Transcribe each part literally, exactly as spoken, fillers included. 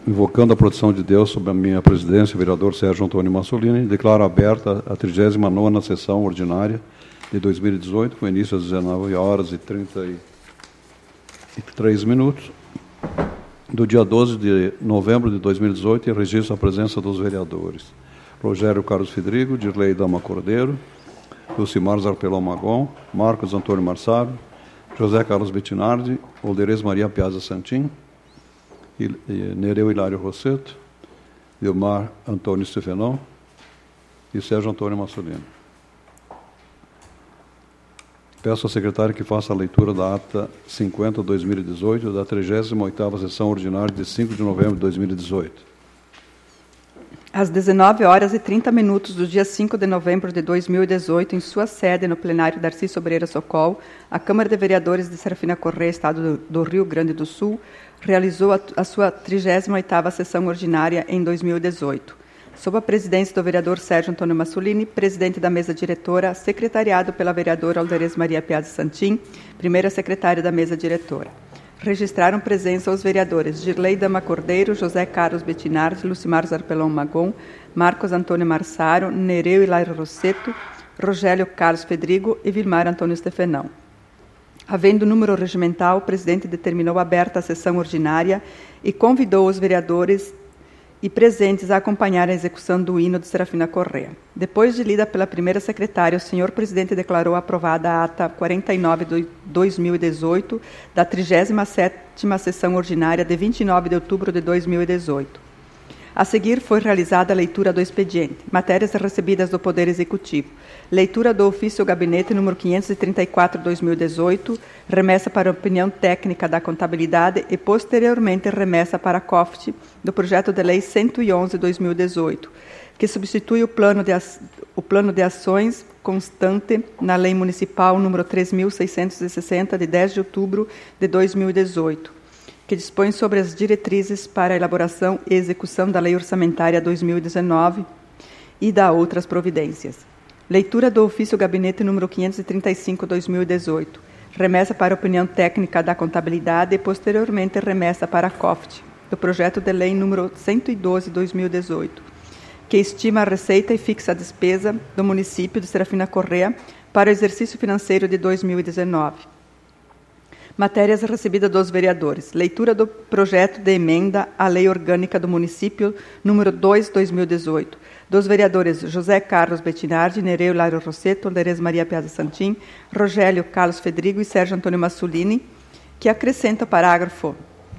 invocando a proteção de Deus sobre a minha presidência, o vereador Sérgio Antônio Massolini, declaro aberta a trigésima nona sessão ordinária de dois mil e dezoito, com início às dezenove horas e trinta e três minutos, do dia doze de novembro de dois mil e dezoito, e registro a presença dos vereadores Rogério Carlos Fedrigo, Dirley Dama Cordeiro, Lucimar Zarpelão Magon, Marcos Antônio Marsaro, José Carlos Bettinardi, Olderez Maria Piazza Santin, Nereu Hilário Rosseto, Vilmar Antônio Stefanão e Sérgio Antônio Massolini. Peço ao secretário que faça a leitura da ata cinquenta barra dois mil e dezoito da trigésima oitava sessão ordinária de cinco de novembro de dois mil e dezoito. Às dezenove horas e trinta minutos do dia cinco de novembro de dois mil e dezoito, em sua sede no plenário Darcy Sobreira Socol, a Câmara de Vereadores de Serafina Corrêa, Estado do, do Rio Grande do Sul, realizou a, a sua trigésima oitava sessão ordinária em dois mil e dezoito. Sob a presidência do vereador Sérgio Antônio Massolini, presidente da mesa diretora, secretariado pela vereadora Olderez Maria Piazza Santin, primeira secretária da mesa diretora. Registraram presença os vereadores Dirley Dama Cordeiro, José Carlos Bettinardi, Lucimar Zarpelão Magon, Marcos Antônio Marsaro, Nereu Hilário Rosseto, Rogério Carlos Fedrigo e Vilmar Antônio Stefanão. Havendo número regimental, o presidente determinou aberta a sessão ordinária e convidou os vereadores e presentes a acompanhar a execução do hino de Serafina Corrêa. Depois de lida pela primeira secretária, o senhor presidente declarou aprovada a ata quarenta e nove de dois mil e dezoito da trigésima sétima sessão ordinária de vinte e nove de outubro de dois mil e dezoito. A seguir foi realizada a leitura do expediente. Matérias recebidas do Poder Executivo. Leitura do ofício gabinete número quinhentos e trinta e quatro de dois mil e dezoito, remessa para opinião técnica da contabilidade e, posteriormente, remessa para a C O F T do projeto de lei cento e onze de dois mil e dezoito, que substitui o plano de, o plano de ações constante na lei municipal número três mil seiscentos e sessenta, de dez de outubro de dois mil e dezoito, que dispõe sobre as diretrizes para a elaboração e execução da Lei Orçamentária dois mil e dezenove e da outras providências. Leitura do ofício gabinete número quinhentos e trinta e cinco de dois mil e dezoito. Remessa para opinião técnica da contabilidade e, posteriormente, remessa para a C O F T do projeto de lei número cento e doze de dois mil e dezoito, que estima a receita e fixa a despesa do município de Serafina Corrêa para o exercício financeiro de dois mil e dezenove. Matérias recebidas dos vereadores. Leitura do projeto de emenda à Lei Orgânica do Município, número dois de dois mil e dezoito, dos vereadores José Carlos Bettinardi, Nereu Hilário Rosseto, Olderez Maria Piazza Santin, Rogério Carlos Fedrigo e Sérgio Antônio Massolini, que acrescenta o parágrafo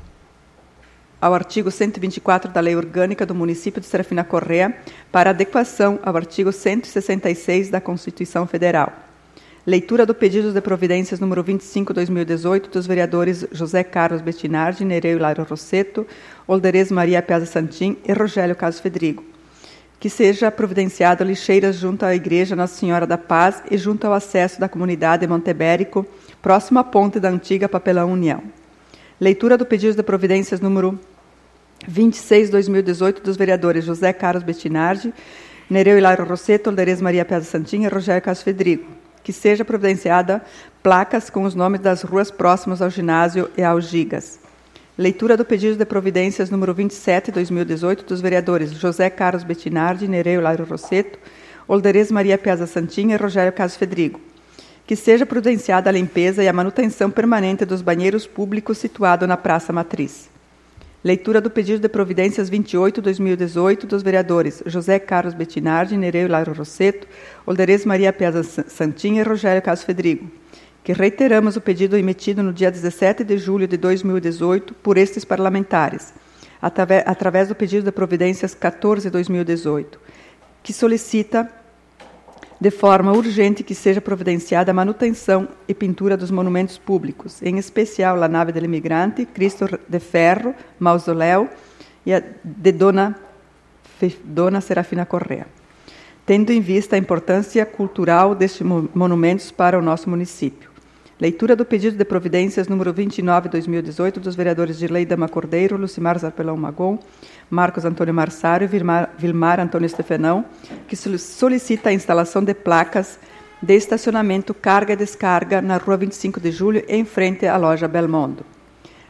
ao artigo cento e vinte e quatro da Lei Orgânica do Município de Serafina Corrêa para adequação ao artigo cento e sessenta e seis da Constituição Federal. Leitura do pedido de providências número vinte e cinco de dois mil e dezoito dos vereadores José Carlos Bettinardi, Nereu Hilário Rosseto, Olderez Maria Piazza Santin e Rogério Carlos Fedrigo. Que seja providenciado lixeiras junto à Igreja Nossa Senhora da Paz e junto ao acesso da comunidade Montebérico, próximo à ponte da antiga Papelão União. Leitura do pedido de providências número vinte e seis de dois mil e dezoito dos vereadores José Carlos Bettinardi, Nereu Hilário Rosseto, Olderez Maria Piazza Santin e Rogério Carlos Fedrigo. Que seja providenciada placas com os nomes das ruas próximas ao ginásio e aos gigas. Leitura do pedido de providências número vinte e sete de dois mil e dezoito dos vereadores José Carlos Bettinardi, Nereu Hilário Rosseto, Olderez Maria Piazza Santin e Rogério Carlos Fedrigo. Que seja providenciada a limpeza e a manutenção permanente dos banheiros públicos situados na Praça Matriz. Leitura do pedido de providências vinte e oito de dois mil e dezoito dos vereadores José Carlos Bettinardi, Nereu Hilário Rosseto, Olderez Maria Piazza Santin e Rogério Carlos Fedrigo, que reiteramos o pedido emitido no dia dezessete de julho de dois mil e dezoito por estes parlamentares, através do pedido de providências quatorze de dois mil e dezoito, que solicita de forma urgente que seja providenciada a manutenção e pintura dos monumentos públicos, em especial a nave do imigrante, Cristo de Ferro, Mausoléu e a de Dona, Dona Serafina Corrêa, tendo em vista a importância cultural destes monumentos para o nosso município. Leitura do pedido de providências número vinte e nove de dois mil e dezoito dos vereadores Dirley Dama Cordeiro, Lucimar Zarpelão Magon, Marcos Antônio Marsaro e Vilmar, Vilmar Antônio Stefanão, que solicita a instalação de placas de estacionamento carga e descarga na rua vinte e cinco de julho, em frente à loja Belmondo.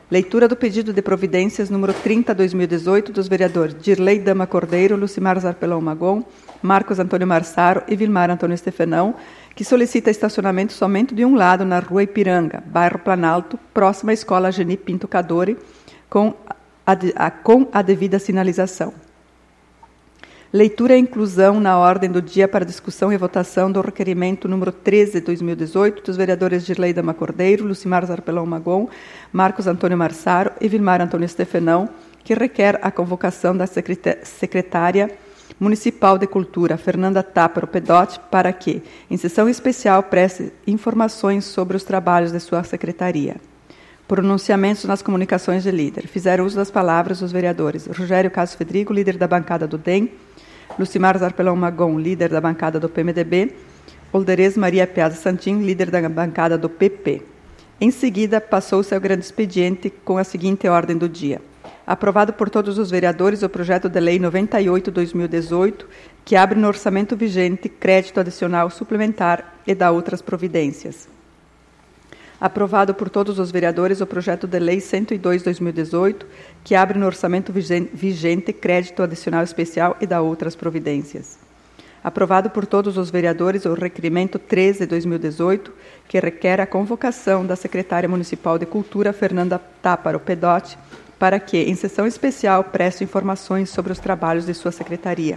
Leitura do pedido de providências número trinta, dois mil e dezoito, dos vereadores Dirley Dama Cordeiro, Lucimar Zarpelão Magon, Marcos Antônio Marsaro e Vilmar Antônio Stefanão, que solicita estacionamento somente de um lado na Rua Ipiranga, bairro Planalto, próxima à Escola Geni Pinto Cadore, com a, a, com a devida sinalização. Leitura e inclusão na ordem do dia para discussão e votação do requerimento número treze, dois mil e dezoito, dos vereadores Dirley Dama Cordeiro, Lucimar Zarpelão Magon, Marcos Antônio Marsaro e Vilmar Antônio Stefanão, que requer a convocação da secretária Municipal de Cultura, Fernanda Táparo Pedotti, para que, em sessão especial, preste informações sobre os trabalhos de sua secretaria. Pronunciamentos nas comunicações de líder. Fizeram uso das palavras os vereadores Rogério Caso Fedrigo, líder da bancada do D E M, Lucimar Zarpelão Magon, líder da bancada do P M D B, Olderez Maria Piazza Santin, líder da bancada do P P. Em seguida, passou-se ao grande expediente com a seguinte ordem do dia. Aprovado por todos os vereadores o projeto de lei noventa e oito, dois mil e dezoito, que abre no orçamento vigente crédito adicional suplementar e dá outras providências. Aprovado por todos os vereadores o projeto de lei cento e dois, dois mil e dezoito, que abre no orçamento vigente crédito adicional especial e dá outras providências. Aprovado por todos os vereadores o requerimento treze, dois mil e dezoito, que requer a convocação da secretária municipal de Cultura, Fernanda Táparo Pedotti, para que, em sessão especial, preste informações sobre os trabalhos de sua secretaria.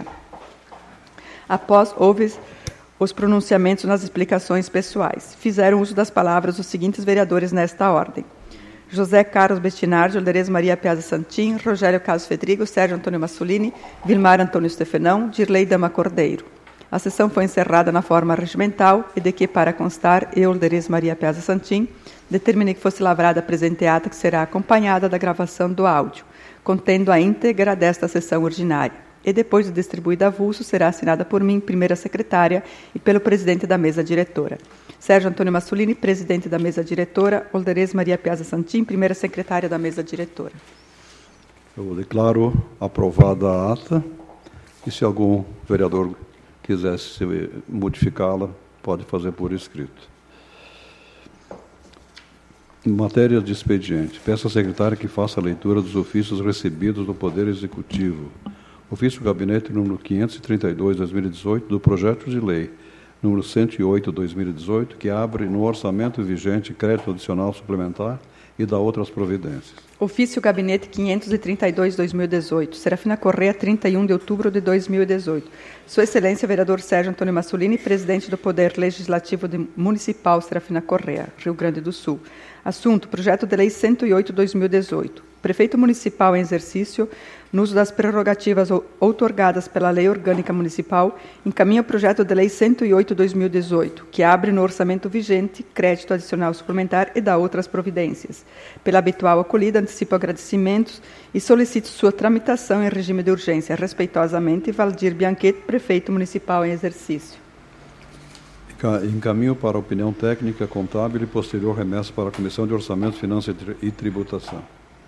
Após houve os pronunciamentos nas explicações pessoais. Fizeram uso das palavras os seguintes vereadores nesta ordem: José Carlos Bettinardi, Olderez Maria Piazza Santin, Rogério Caso Fedrigo, Sérgio Antônio Massolini, Vilmar Antônio Stefanão, Dirley Dama Cordeiro. A sessão foi encerrada na forma regimental e de que, para constar, eu, Olderez Maria Piazza Santin, determinei que fosse lavrada a presente ata, que será acompanhada da gravação do áudio, contendo a íntegra desta sessão ordinária, e depois de distribuída avulso, será assinada por mim, primeira secretária, e pelo presidente da mesa diretora. Sérgio Antônio Massolini, presidente da mesa diretora, Olderez Maria Piazza Santin, primeira secretária da mesa diretora. Eu declaro aprovada a ata, e se algum vereador quisesse modificá-la, pode fazer por escrito. Em matéria de expediente, peço à secretária que faça a leitura dos ofícios recebidos do Poder Executivo. Ofício Gabinete número quinhentos e trinta e dois, dois mil e dezoito, do projeto de lei número cento e oito, dois mil e dezoito, que abre no orçamento vigente crédito adicional suplementar e dá outras providências. Ofício Gabinete quinhentos e trinta e dois, dois mil e dezoito, Serafina Correia, trinta e um de outubro de dois mil e dezoito. Sua Excelência, vereador Sérgio Antônio Massolini, presidente do Poder Legislativo de Municipal Serafina Correia, Rio Grande do Sul. Assunto: projeto de lei cento e oito, dois mil e dezoito. Prefeito municipal em exercício, no uso das prerrogativas outorgadas pela Lei Orgânica Municipal, encaminha o projeto de lei cento e oito, dois mil e dezoito, que abre no orçamento vigente crédito adicional suplementar e dá outras providências. Pela habitual acolhida, antecipo agradecimentos e solicito sua tramitação em regime de urgência. Respeitosamente, Valdir Bianchetti, prefeito municipal em exercício. Encaminho para a opinião técnica, contábil e posterior remessa para a Comissão de Orçamento, Finanças e Tributação.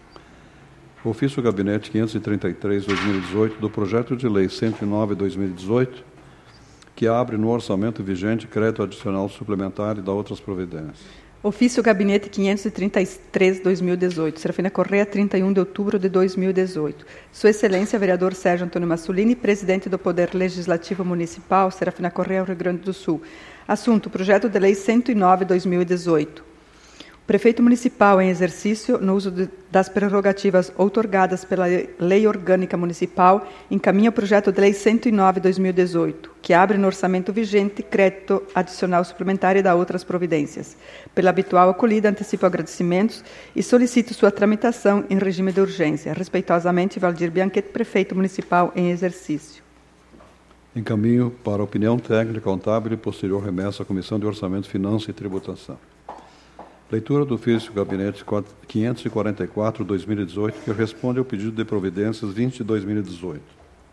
Ofício Gabinete quinhentos e trinta e três, dois mil e dezoito, do projeto de lei cento e nove, dois mil e dezoito, que abre no orçamento vigente crédito adicional suplementar e dá outras providências. Ofício Gabinete quinhentos e trinta e três, dois mil e dezoito, Serafina Correia, trinta e um de outubro de dois mil e dezoito. Sua Excelência, vereador Sérgio Antônio Massolini, presidente do Poder Legislativo Municipal, Serafina Correia, Rio Grande do Sul. Assunto: projeto de lei cento e nove, dois mil e dezoito. Prefeito municipal em exercício, no uso de, das prerrogativas outorgadas pela Lei Orgânica Municipal, encaminha o projeto de lei cento e nove, dois mil e dezoito, que abre no orçamento vigente crédito adicional suplementar e dá outras providências. Pela habitual acolhida, antecipo agradecimentos e solicito sua tramitação em regime de urgência. Respeitosamente, Valdir Bianchetti, prefeito municipal em exercício. Encaminho para a opinião técnica, contábil e posterior remessa à Comissão de Orçamento, Finanças e Tributação. Leitura do ofício Gabinete quinhentos e quarenta e quatro, dois mil e dezoito, que responde ao pedido de providências vinte de dois mil e dezoito.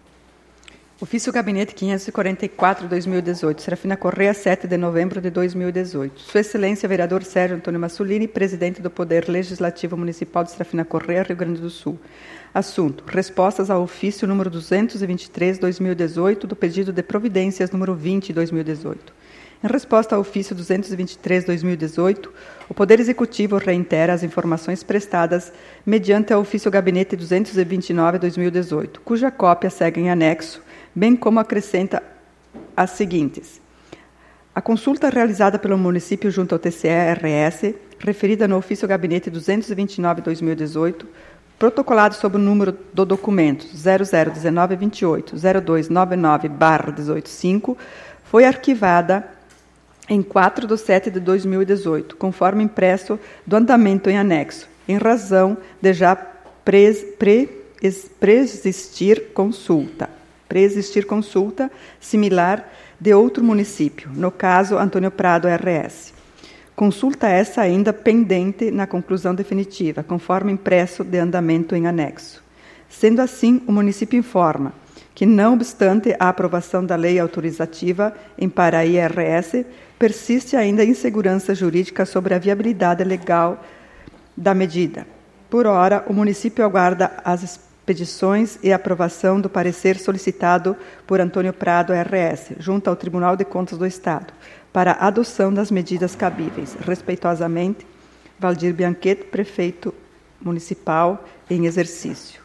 Ofício Gabinete quinhentos e quarenta e quatro, dois mil e dezoito, Serafina Correia, sete de novembro de dois mil e dezoito. Sua Excelência, vereador Sérgio Antônio Massolini, presidente do Poder Legislativo Municipal de Serafina Correia, Rio Grande do Sul. Assunto: respostas ao ofício número duzentos e vinte e três, dois mil e dezoito, do pedido de providências número vinte, dois mil e dezoito. Em resposta ao ofício duzentos e vinte e três barra dois mil e dezoito, o Poder Executivo reitera as informações prestadas mediante ao ofício Gabinete duzentos e vinte e nove barra dois mil e dezoito, cuja cópia segue em anexo, bem como acrescenta as seguintes. A consulta realizada pelo município junto ao T C E R S, referida no ofício Gabinete duzentos e vinte e nove barra dois mil e dezoito, protocolado sob o número do documento zero zero um nove dois oito zero dois nove nove barra dezoito cinco, foi arquivada em quatro de setembro de dois mil e dezoito, conforme impresso do andamento em anexo, em razão de já pres, pre, preexistir consulta, preexistir consulta similar de outro município, no caso Antônio Prado R S. Consulta essa ainda pendente na conclusão definitiva, conforme impresso de andamento em anexo. Sendo assim, o município informa que, não obstante a aprovação da lei autorizativa em Paraí R S, persiste ainda a insegurança jurídica sobre a viabilidade legal da medida. Por ora, o município aguarda as expedições e aprovação do parecer solicitado por Antônio Prado R S, junto ao Tribunal de Contas do Estado, para a adoção das medidas cabíveis. Respeitosamente, Valdir Bianchetti, prefeito municipal em exercício.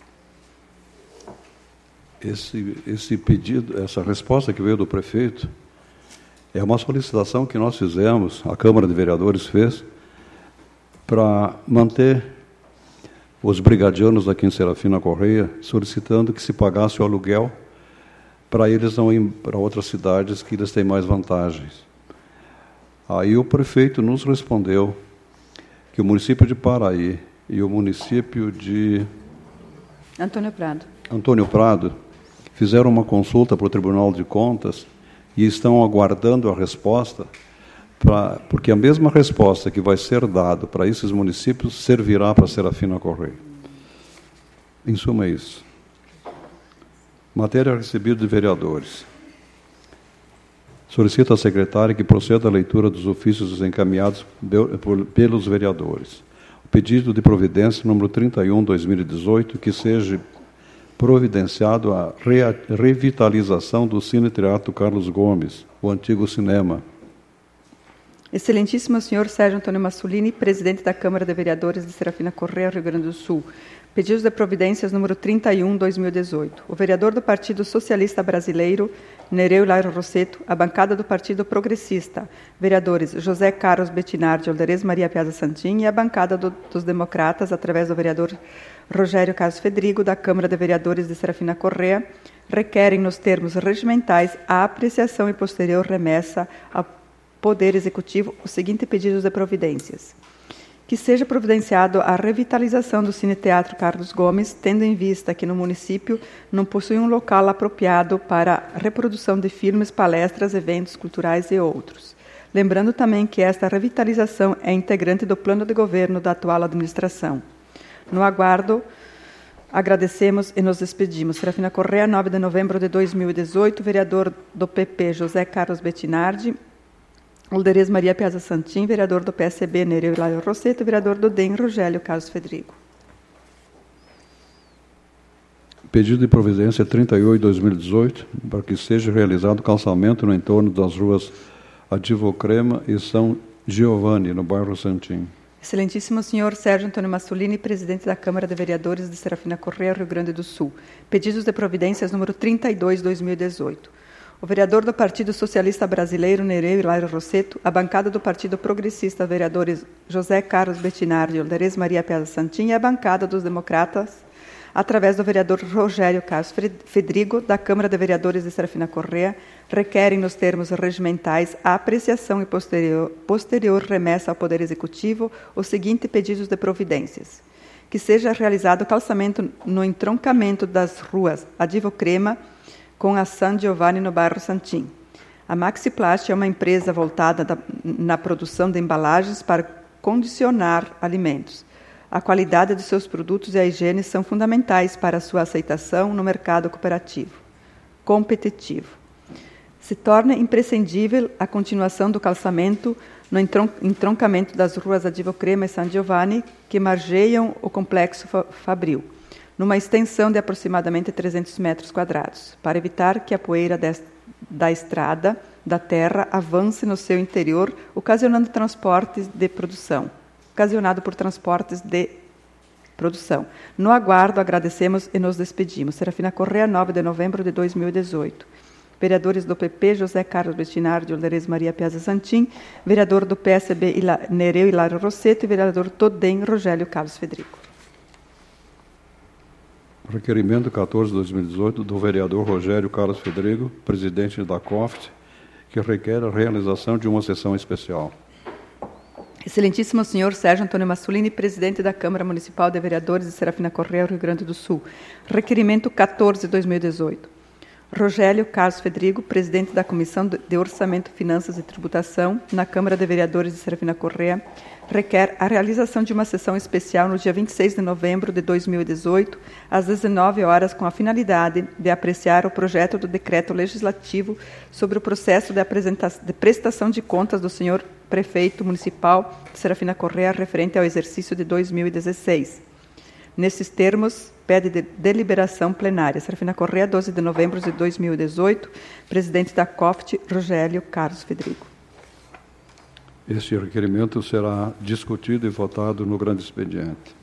Esse, esse pedido, essa resposta que veio do prefeito, é uma solicitação que nós fizemos, a Câmara de Vereadores fez, para manter os brigadianos aqui em Serafina Correia, solicitando que se pagasse o aluguel para eles não ir para outras cidades que eles têm mais vantagens. Aí o prefeito nos respondeu que o município de Paraí e o município de Antônio Prado, Antônio Prado fizeram uma consulta para o Tribunal de Contas e estão aguardando a resposta, pra, porque a mesma resposta que vai ser dada para esses municípios servirá para Serafina Correia. Em suma, é isso. Matéria recebida de vereadores. Solicito à secretária que proceda à leitura dos ofícios encaminhados pelos vereadores. O pedido de providência número trinta e um barra dois mil e dezoito, que seja providenciado a revitalização do Cine Teatro Carlos Gomes, o antigo cinema. Excelentíssimo senhor Sérgio Antônio Massolini, presidente da Câmara de Vereadores de Serafina Correia, Rio Grande do Sul. Pedidos de providências número trinta e um barra dois mil e dezoito. O vereador do Partido Socialista Brasileiro, Nereu Lairo Rosseto, a bancada do Partido Progressista, vereadores José Carlos Bettinardi, Alderez Maria Piazza Santin, e a bancada do, dos Democratas, através do vereador Rogério Carlos Fedrigo, da Câmara de Vereadores de Serafina Correia, requerem, nos termos regimentais, a apreciação e posterior remessa ao Poder Executivo os seguintes pedidos de providências. Que seja providenciado a revitalização do Cine Teatro Carlos Gomes, tendo em vista que no município não possui um local apropriado para reprodução de filmes, palestras, eventos culturais e outros. Lembrando também que esta revitalização é integrante do plano de governo da atual administração. No aguardo, agradecemos e nos despedimos. Serafina Correia, nove de novembro de dois mil e dezoito, vereador do P P, José Carlos Bettinardi, Alderez Maria Piazza Santin, vereador do P S B, Nereu Laio Rosseto, vereador do D E M, Rogério Carlos Fedrigo. Pedido de providência trinta e oito barra dois mil e dezoito, para que seja realizado calçamento no entorno das ruas Adivocrema e São Giovanni, no bairro Santim. Excelentíssimo senhor Sérgio Antônio Massolini, presidente da Câmara de Vereadores de Serafina Correia, Rio Grande do Sul. Pedidos de providências número trinta e dois barra dois mil e dezoito. O vereador do Partido Socialista Brasileiro, Nereu Lairo Rosseto, a bancada do Partido Progressista, vereadores José Carlos Bettinardi e Alderez Maria Piazza Santin, e a bancada dos Democratas, através do vereador Rogério Carlos Fedrigo, da Câmara de Vereadores de Serafina Correia, requerem, nos termos regimentais, a apreciação e posterior, posterior remessa ao Poder Executivo os seguintes pedidos de providências. Que seja realizado calçamento no entroncamento das ruas Adivocrema com a San Giovanni, no bairro Santim. A Maxiplast é uma empresa voltada da, na produção de embalagens para condicionar alimentos. A qualidade dos seus produtos e a higiene são fundamentais para a sua aceitação no mercado cooperativo, competitivo. Se torna imprescindível a continuação do calçamento no entroncamento das ruas Adivocrema e San Giovanni, que margeiam o complexo fabril, numa extensão de aproximadamente trezentos metros quadrados, para evitar que a poeira desta, da estrada da terra avance no seu interior, ocasionando transportes de produção, ocasionado por transportes de produção. No aguardo, agradecemos e nos despedimos. Serafina Correa, nove de novembro de dois mil e dezoito. Vereadores do P P, José Carlos Bettinardi, Olderez Maria Piazza Santin. Vereador do P S B, Ila, Nereu Hilário Rosseto. E vereador Todem, Rogélio Carlos Federico. Requerimento quatorze de dois mil e dezoito do vereador Rogélio Carlos Federico, presidente da C O F T, que requer a realização de uma sessão especial. Excelentíssimo senhor Sérgio Antônio Massolini, presidente da Câmara Municipal de Vereadores de Serafina Correa, Rio Grande do Sul. Requerimento quatorze de dois mil e dezoito. Rogélio Carlos Federico, presidente da Comissão de Orçamento, Finanças e Tributação, na Câmara de Vereadores de Serafina Correa, requer a realização de uma sessão especial no dia vinte e seis de novembro de dois mil e dezoito, às dezenove horas, com a finalidade de apreciar o projeto do decreto legislativo sobre o processo de, apresentação, de prestação de contas do senhor prefeito municipal de Serafina Correa referente ao exercício de dois mil e dezesseis. Nesses termos, pede de deliberação plenária. Serafina Correa, doze de novembro de dois mil e dezoito, presidente da C O F T, Rogélio Carlos Federico. Este requerimento será discutido e votado no grande expediente.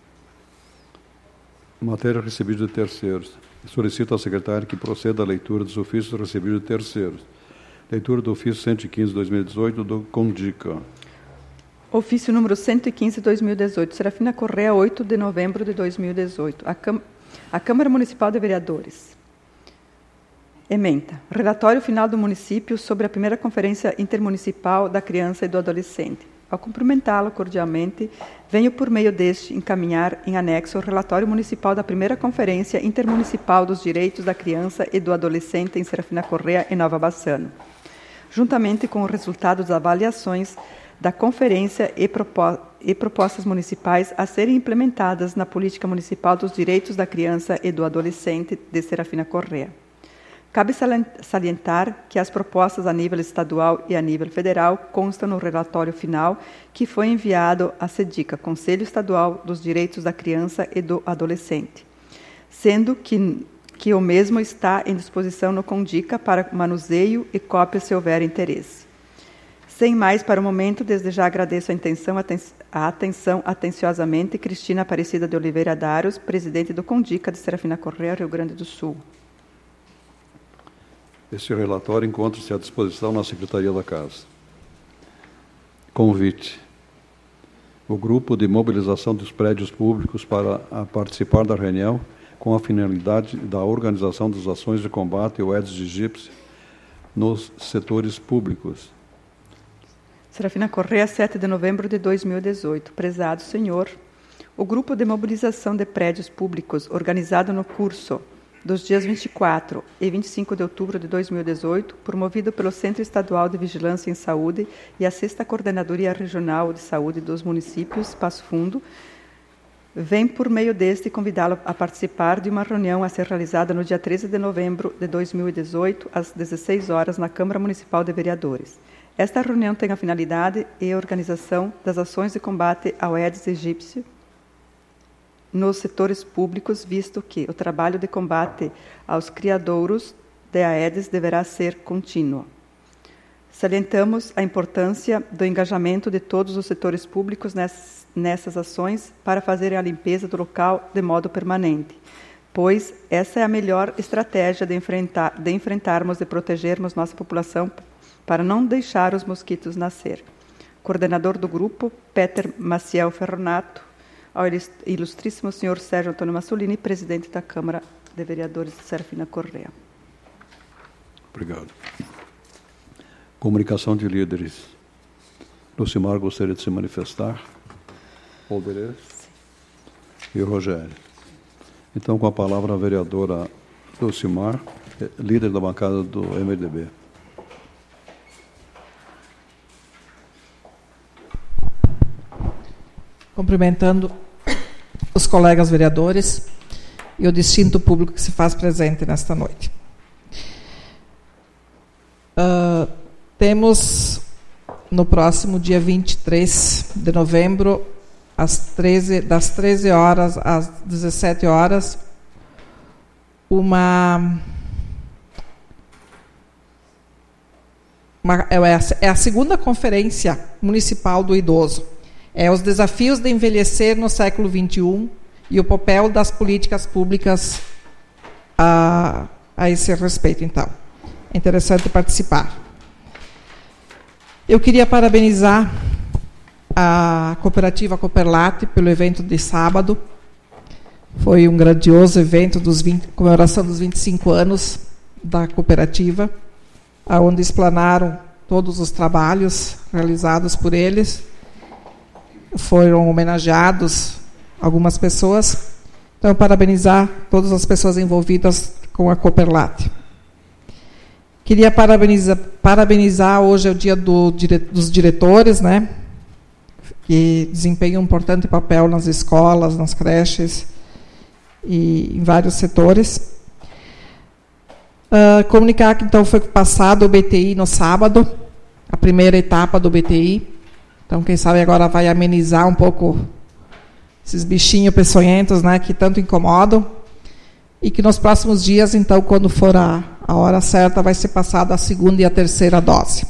Matéria recebida de terceiros. Solicito ao secretário que proceda à leitura dos ofícios recebidos de terceiros. Leitura do ofício cento e quinze de dois mil e dezoito do CONDICA. Ofício número cento e quinze de dois mil e dezoito. Serafina Correa, oito de novembro de dois mil e dezoito. A, Cam... a Câmara Municipal de Vereadores. Ementa. Relatório final do município sobre a primeira Conferência Intermunicipal da Criança e do Adolescente. Ao cumprimentá-lo cordialmente, venho por meio deste encaminhar em anexo o relatório municipal da primeira Conferência Intermunicipal dos Direitos da Criança e do Adolescente em Serafina Correa e Nova Bassano, juntamente com os resultados das avaliações da conferência e, propó e propostas municipais a serem implementadas na Política Municipal dos Direitos da Criança e do Adolescente de Serafina Correa. Cabe salientar que as propostas a nível estadual e a nível federal constam no relatório final que foi enviado à SEDICA, Conselho Estadual dos Direitos da Criança e do Adolescente, sendo que, que o mesmo está em disposição no CONDICA para manuseio e cópia se houver interesse. Sem mais para o momento, desde já agradeço a, intenção, a atenção atenciosamente Cristina Aparecida de Oliveira Daros, presidente do CONDICA de Serafina Correa, Rio Grande do Sul. Este relatório encontra-se à disposição na Secretaria da Casa. Convite. O grupo de mobilização dos prédios públicos para a participar da reunião com a finalidade da organização das ações de combate ao Aedes aegypti nos setores públicos. Serafina Correa, sete de novembro de dois mil e dezoito. Prezado senhor, o grupo de mobilização de prédios públicos organizado no curso dos dias vinte e quatro e vinte e cinco de outubro de dois mil e dezoito, promovido pelo Centro Estadual de Vigilância em Saúde e a sexta Coordenadoria Regional de Saúde dos municípios Passo Fundo, vem por meio deste convidá-lo a participar de uma reunião a ser realizada no dia treze de novembro de dois mil e dezoito, às dezesseis horas, na Câmara Municipal de Vereadores. Esta reunião tem a finalidade e organização das ações de combate ao Aedes aegypti nos setores públicos, visto que o trabalho de combate aos criadouros de Aedes deverá ser contínuo. Salientamos a importância do engajamento de todos os setores públicos nessas, nessas ações para fazer a limpeza do local de modo permanente, pois essa é a melhor estratégia de, enfrentar, de enfrentarmos e protegermos nossa população para não deixar os mosquitos nascer. Coordenador do grupo, Peter Maciel Ferronato, ao ilustríssimo senhor Sérgio Antônio Massolini, presidente da Câmara de Vereadores de Serafina Correa. Obrigado. Comunicação de líderes. Lucimar gostaria de se manifestar? Alderez? E o Rogério. Então, com a palavra a vereadora Lucimar, líder da bancada do M D B. Cumprimentando os colegas vereadores e o distinto público que se faz presente nesta noite. Uh, temos no próximo dia vinte e três de novembro, às treze, das treze horas às dezessete horas, uma uma, é a segunda conferência municipal do idoso. É os desafios de envelhecer no século vinte e um e o papel das políticas públicas a, a esse respeito, então. É interessante participar. Eu queria parabenizar a cooperativa Cooperlate pelo evento de sábado. Foi um grandioso evento dos vinte, comemoração dos vinte e cinco anos da cooperativa, onde explanaram todos os trabalhos realizados por eles. Foram homenageados algumas pessoas. Então, parabenizar todas as pessoas envolvidas com a Cooperlate. Queria parabenizar, parabenizar hoje é o dia do, dos diretores, né, que desempenham um importante papel nas escolas, nas creches e em vários setores. Uh, comunicar que, então, foi passado o B T I no sábado, a primeira etapa do B T I. Então, quem sabe agora vai amenizar um pouco esses bichinhos peçonhentos, né, que tanto incomodam. E que nos próximos dias, então, quando for a, a hora certa, vai ser passada a segunda e a terceira dose.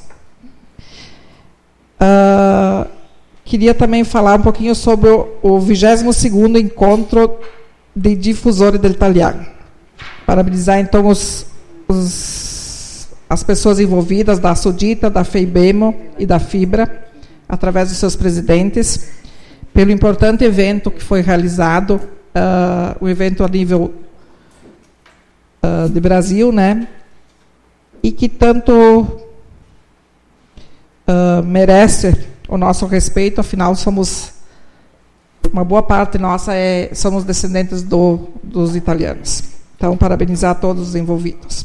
Uh, queria também falar um pouquinho sobre o, o vigésimo segundo Encontro de Difusori del Italiano. Parabenizar, então, os, os, as pessoas envolvidas da Sudita, da FEIBEMO e da FIBRA, através dos seus presidentes, pelo importante evento que foi realizado, uh, o evento a nível uh, de Brasil, né, e que tanto uh, merece o nosso respeito, afinal somos, uma boa parte nossa é, somos descendentes do, dos italianos. Então, parabenizar a todos os envolvidos.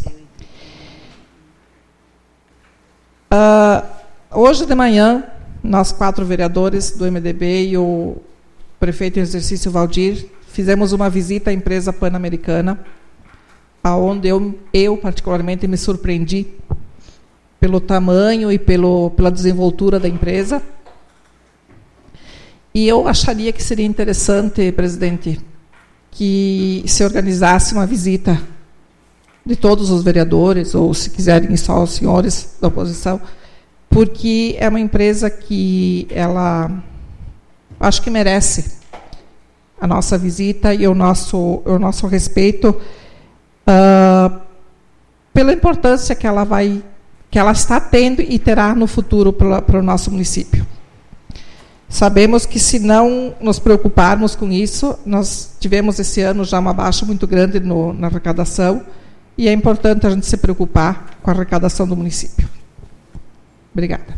Uh, hoje de manhã, nós quatro vereadores do M D B e o prefeito em exercício Valdir fizemos uma visita à empresa Pan-Americana, aonde eu, eu particularmente me surpreendi pelo tamanho e pelo, pela desenvoltura da empresa. E eu acharia que seria interessante, presidente, que se organizasse uma visita de todos os vereadores, ou se quiserem só os senhores da oposição, porque é uma empresa que ela acho que merece a nossa visita e o nosso, o nosso respeito uh, pela importância que ela vai, que ela está tendo e terá no futuro para, para o nosso município. Sabemos que, se não nos preocuparmos com isso, nós tivemos esse ano já uma baixa muito grande no, na arrecadação, e é importante a gente se preocupar com a arrecadação do município. Obrigada.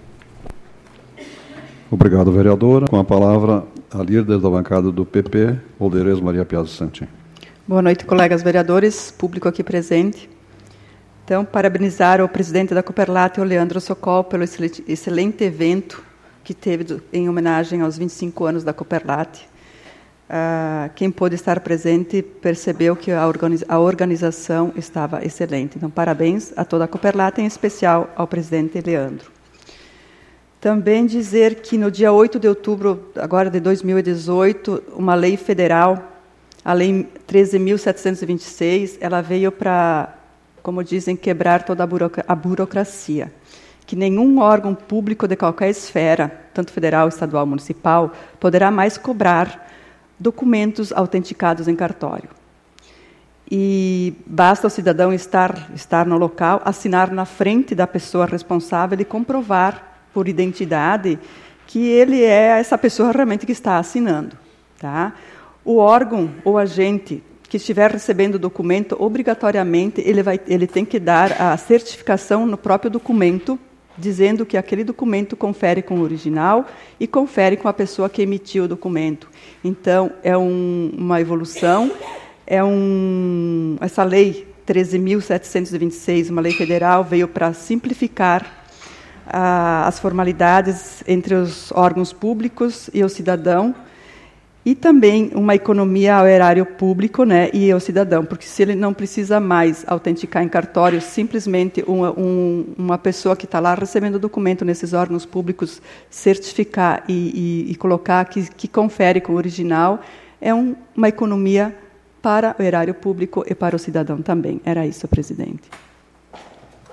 Obrigado, vereadora. Com a palavra, a líder da bancada do P P, Olderez Maria Piazza Santin. Boa noite, colegas vereadores, público aqui presente. Então, parabenizar o presidente da Cooperlate, o Leandro Sokol, pelo excelente, excelente evento que teve em homenagem aos vinte e cinco anos da Cooperlate. Uh, quem pôde estar presente percebeu que a, organiza a organização estava excelente. Então, parabéns a toda a Cooperlate, em especial ao presidente Leandro. Também dizer que no dia oito de outubro agora de dois mil e dezoito, uma lei federal, a Lei treze mil setecentos e vinte e seis, ela veio para, como dizem, quebrar toda a, buroc a burocracia. Que nenhum órgão público de qualquer esfera, tanto federal, estadual, municipal, poderá mais cobrar documentos autenticados em cartório. E basta o cidadão estar, estar no local, assinar na frente da pessoa responsável e comprovar por identidade que ele é essa pessoa realmente que está assinando. Tá? O órgão ou agente que estiver recebendo o documento, obrigatoriamente, ele, vai, ele tem que dar a certificação no próprio documento, dizendo que aquele documento confere com o original e confere com a pessoa que emitiu o documento. Então, é um, uma evolução, é um, essa lei treze mil setecentos e vinte e seis, uma lei federal, veio para simplificar ah, as formalidades entre os órgãos públicos e o cidadão, e também uma economia ao erário público, né, e ao cidadão, porque se ele não precisa mais autenticar em cartório, simplesmente uma, um, uma pessoa que está lá recebendo o documento nesses órgãos públicos certificar e, e, e colocar que, que confere com o original, é um, uma economia para o erário público e para o cidadão também. Era isso, presidente.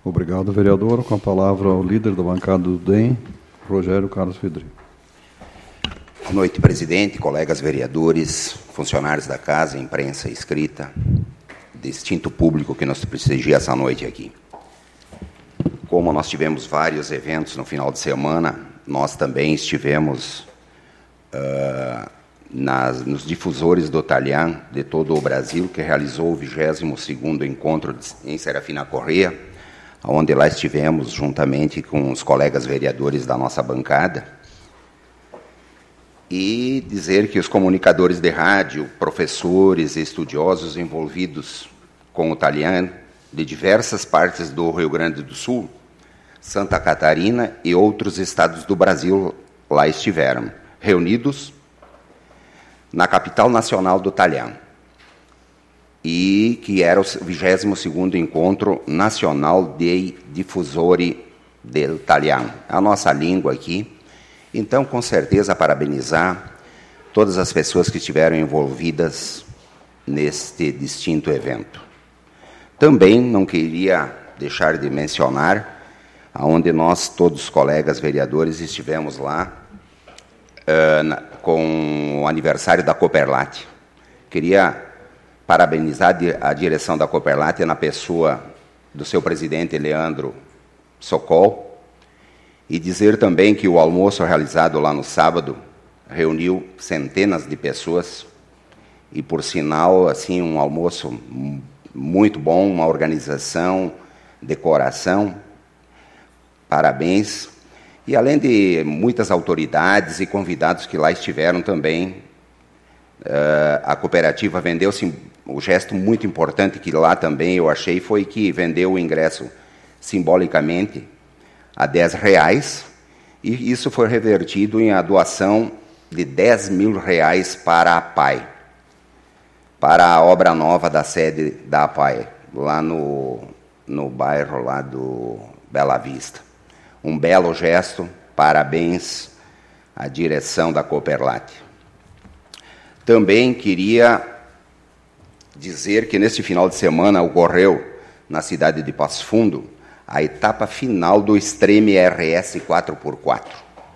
Obrigado, vereador. Com a palavra o líder da bancada do D E M, Rogério Carlos Federico. Boa noite, presidente, colegas vereadores, funcionários da casa, imprensa escrita, distinto público que nos prestigia essa noite aqui. Como nós tivemos vários eventos no final de semana, nós também estivemos uh, nas, nos difusores do Talhã de todo o Brasil, que realizou o vigésimo segundo encontro em Serafina Corrêa, onde lá estivemos juntamente com os colegas vereadores da nossa bancada, e dizer que os comunicadores de rádio, professores e estudiosos envolvidos com o Talhã de diversas partes do Rio Grande do Sul, Santa Catarina e outros estados do Brasil lá estiveram, reunidos na capital nacional do Talhã, e que era o vigésimo segundo Encontro Nacional de Difusori del Talhã, a nossa língua aqui. Então, com certeza, parabenizar todas as pessoas que estiveram envolvidas neste distinto evento. Também não queria deixar de mencionar onde nós, todos os colegas vereadores, estivemos lá uh, na, com o aniversário da Cooperlat. Queria parabenizar a direção da Cooperlat na pessoa do seu presidente, Leandro Sokol, e dizer também que o almoço realizado lá no sábado reuniu centenas de pessoas, e, por sinal, assim, um almoço muito bom, uma organização, decoração. Parabéns. E, além de muitas autoridades e convidados que lá estiveram também, uh, a cooperativa vendeu-se, o gesto muito importante que lá também eu achei foi que vendeu o ingresso simbolicamente a dez reais, e isso foi revertido em a doação de dez mil reais para a P A I, para a obra nova da sede da P A I, lá no, no bairro lá do Bela Vista. Um belo gesto, parabéns à direção da Cooperlat. Também queria dizer que neste final de semana ocorreu na cidade de Passo Fundo a etapa final do Extreme R S quatro por quatro,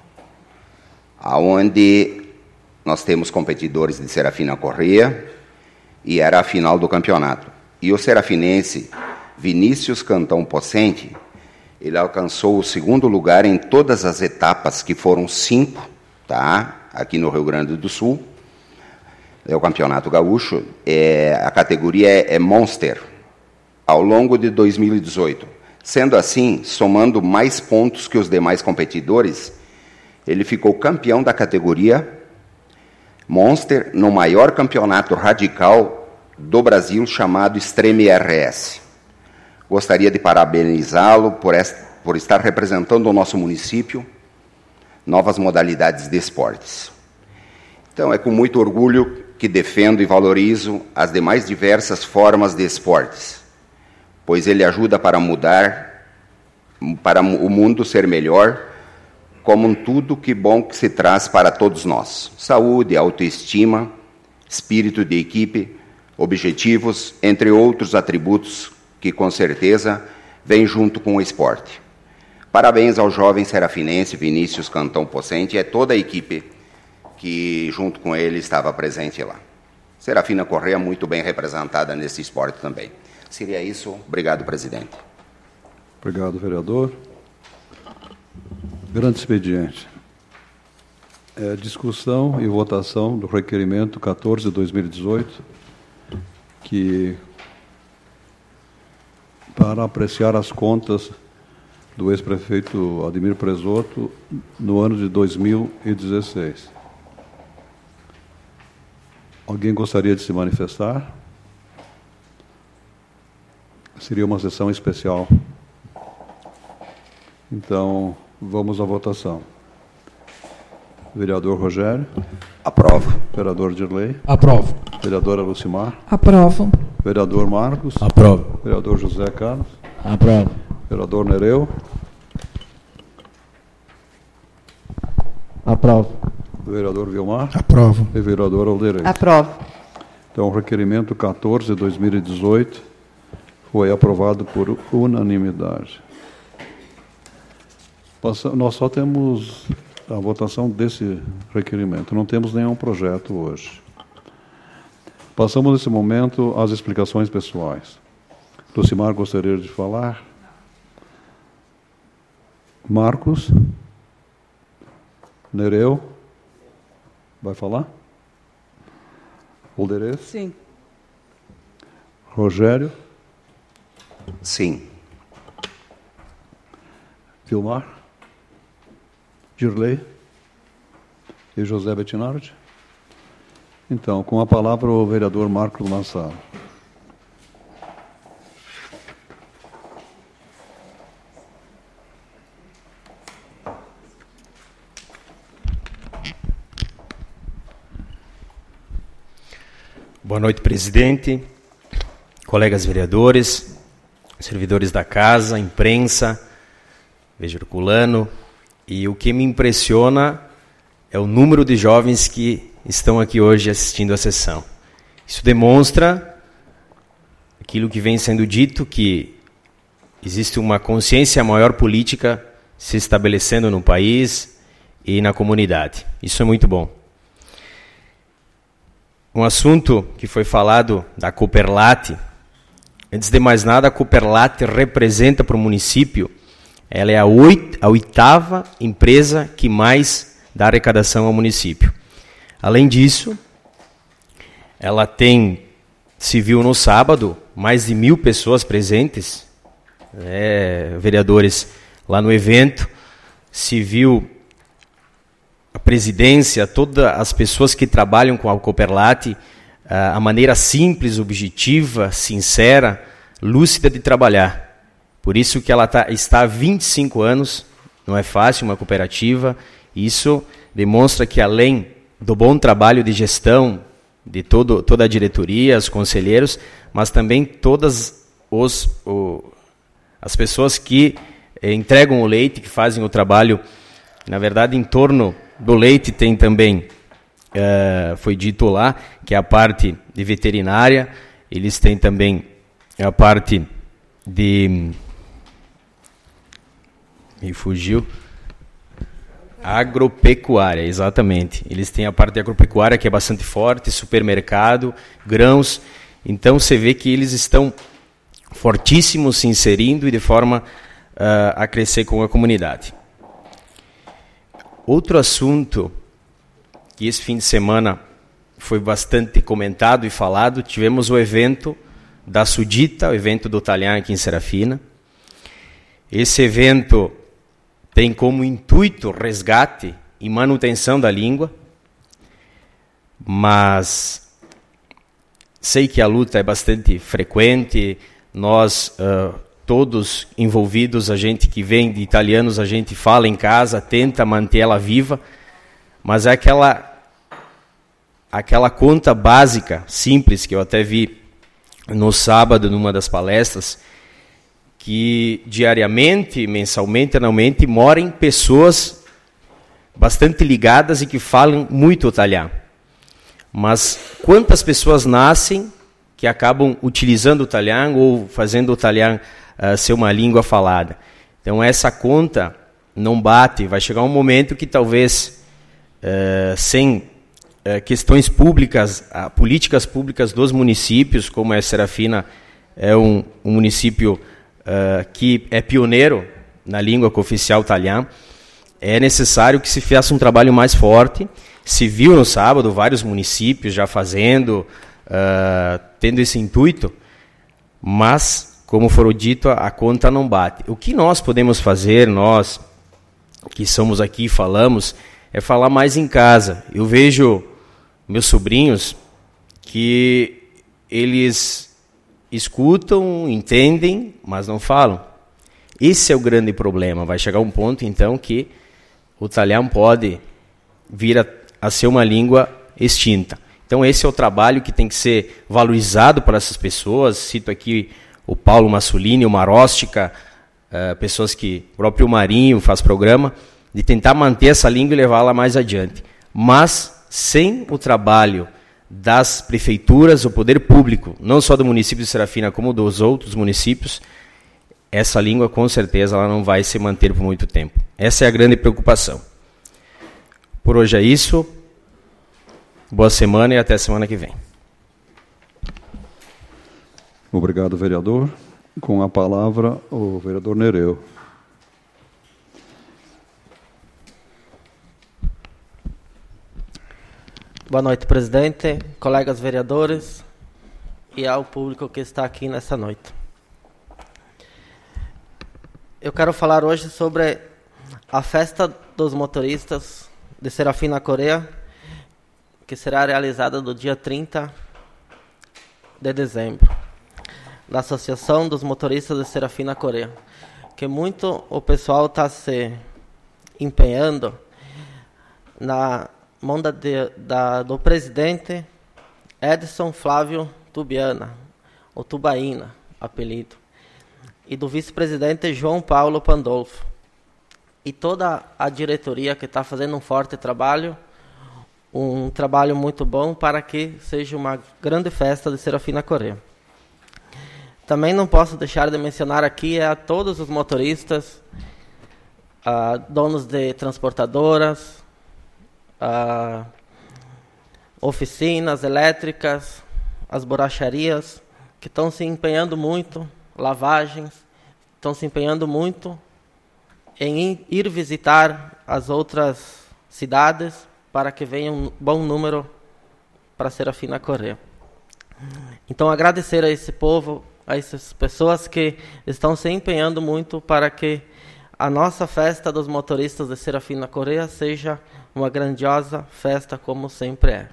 onde nós temos competidores de Serafina Corrêa, e era a final do campeonato. E o serafinense Vinícius Cantão Pocente, ele alcançou o segundo lugar em todas as etapas, que foram cinco, tá? Aqui no Rio Grande do Sul. É o Campeonato Gaúcho, é, a categoria é, é Monster, ao longo de dois mil e dezoito. Sendo assim, somando mais pontos que os demais competidores, ele ficou campeão da categoria Monster no maior campeonato radical do Brasil, chamado Extreme R S. Gostaria de parabenizá-lo por, por estar representando o nosso município, novas modalidades de esportes. Então, é com muito orgulho que defendo e valorizo as demais diversas formas de esportes, pois ele ajuda para mudar, para o mundo ser melhor, como um tudo que bom que se traz para todos nós. Saúde, autoestima, espírito de equipe, objetivos, entre outros atributos que, com certeza, vêm junto com o esporte. Parabéns ao jovem serafinense Vinícius Cantão Pocente e a toda a equipe que, junto com ele, estava presente lá. Serafina Corrêa muito bem representada nesse esporte também. Seria isso. Obrigado, presidente. Obrigado, vereador. Grande expediente. É, discussão e votação do requerimento quatorze de dois mil e dezoito, que, para apreciar as contas do ex-prefeito Ademir Presoto no ano de dois mil e dezesseis. Alguém gostaria de se manifestar? Seria uma sessão especial. Então, vamos à votação. Vereador Rogério. Aprovo. Vereador Dirley. Aprovo. Vereadora Lucimar. Aprovo. Vereador Marcos. Aprovo. Vereador José Carlos. Aprovo. Vereador Nereu. Aprovo. Vereador Vilmar. Aprovo. E vereador Alderete. Aprovo. Então, o requerimento quatorze de dois mil e dezoito Foi aprovado por unanimidade. Nós só temos a votação desse requerimento, não temos nenhum projeto hoje. Passamos nesse momento às explicações pessoais. Lucimar gostaria de falar? Marcos? Nereu? Vai falar? Olderez? Sim. Rogério? Sim. Vilmar? Dirley? E José Bettinardi? Então, com a palavra o vereador Marcos Massaro. Boa noite, presidente, colegas vereadores, servidores da casa, imprensa, vejo Herculano, e o que me impressiona é o número de jovens que estão aqui hoje assistindo a sessão. Isso demonstra aquilo que vem sendo dito, que existe uma consciência maior política se estabelecendo no país e na comunidade. Isso é muito bom. Um assunto que foi falado da Cooperlat. Antes de mais nada, a Cooperlat representa para o município, ela é a, oit, a oitava empresa que mais dá arrecadação ao município. Além disso, ela tem, se viu no sábado, mais de mil pessoas presentes, é, vereadores lá no evento, se viu a presidência, todas as pessoas que trabalham com a Cooperlat, a maneira simples, objetiva, sincera, lúcida de trabalhar. Por isso que ela tá, está há vinte e cinco anos, não é fácil uma cooperativa, isso demonstra que além do bom trabalho de gestão de todo, toda a diretoria, os conselheiros, mas também todas os, o, as pessoas que eh, entregam o leite, que fazem o trabalho, na verdade, em torno do leite tem também, uh, foi dito lá, que é a parte de veterinária, eles têm também a parte de... Me fugiu. Agropecuária, exatamente. Eles têm a parte de agropecuária que é bastante forte, supermercado, grãos. Então você vê que eles estão fortíssimos se inserindo e de forma uh, a crescer com a comunidade. Outro assunto que esse fim de semana foi bastante comentado e falado, tivemos o evento da Sudita, o evento do Talhã aqui em Serafina. Esse evento tem como intuito resgate e manutenção da língua, mas sei que a luta é bastante frequente, nós... Uh, todos envolvidos, a gente que vem de italianos, a gente fala em casa, tenta manter ela viva, mas é aquela, aquela conta básica, simples, que eu até vi no sábado, numa das palestras, que diariamente, mensalmente, anualmente, moram pessoas bastante ligadas e que falam muito italiano. Mas quantas pessoas nascem que acabam utilizando o italiano ou fazendo o italiano Uh, ser uma língua falada. Então essa conta não bate, vai chegar um momento que talvez uh, sem uh, questões públicas, uh, políticas públicas dos municípios, como a Serafina é um, um município uh, que é pioneiro na língua oficial italiana, é necessário que se faça um trabalho mais forte. Se viu no sábado vários municípios já fazendo, uh, tendo esse intuito, mas como foram dito, a conta não bate. O que nós podemos fazer, nós que somos aqui e falamos, é falar mais em casa. Eu vejo meus sobrinhos que eles escutam, entendem, mas não falam. Esse é o grande problema. Vai chegar um ponto, então, que o italiano pode vir a, a ser uma língua extinta. Então, esse é o trabalho que tem que ser valorizado para essas pessoas. Cito aqui o Paulo Massolini, o Maróstica, uh, pessoas que, o próprio Marinho faz programa, de tentar manter essa língua e levá-la mais adiante. Mas, sem o trabalho das prefeituras, o poder público, não só do município de Serafina, como dos outros municípios, essa língua, com certeza, ela não vai se manter por muito tempo. Essa é a grande preocupação. Por hoje é isso. Boa semana e até a semana que vem. Obrigado, vereador. Com a palavra, o vereador Nereu. Boa noite, presidente, colegas vereadores e ao público que está aqui nessa noite. Eu quero falar hoje sobre a festa dos motoristas de Serafina Coreia, que será realizada no dia trinta de dezembro, da Associação dos Motoristas de Serafina Coreia, que muito o pessoal está se empenhando na mão da, da, do presidente Edson Flávio Tubiana, ou Tubaína, apelido, e do vice-presidente João Paulo Pandolfo, e toda a diretoria que está fazendo um forte trabalho, um trabalho muito bom para que seja uma grande festa de Serafina Coreia. Também não posso deixar de mencionar aqui a todos os motoristas, a donos de transportadoras, a oficinas elétricas, as borracharias, que estão se empenhando muito, lavagens, estão se empenhando muito em ir visitar as outras cidades para que venha um bom número para Serafina Coreia. Então, agradecer a esse povo, a essas pessoas que estão se empenhando muito para que a nossa festa dos motoristas de Serafina Coreia seja uma grandiosa festa, como sempre é.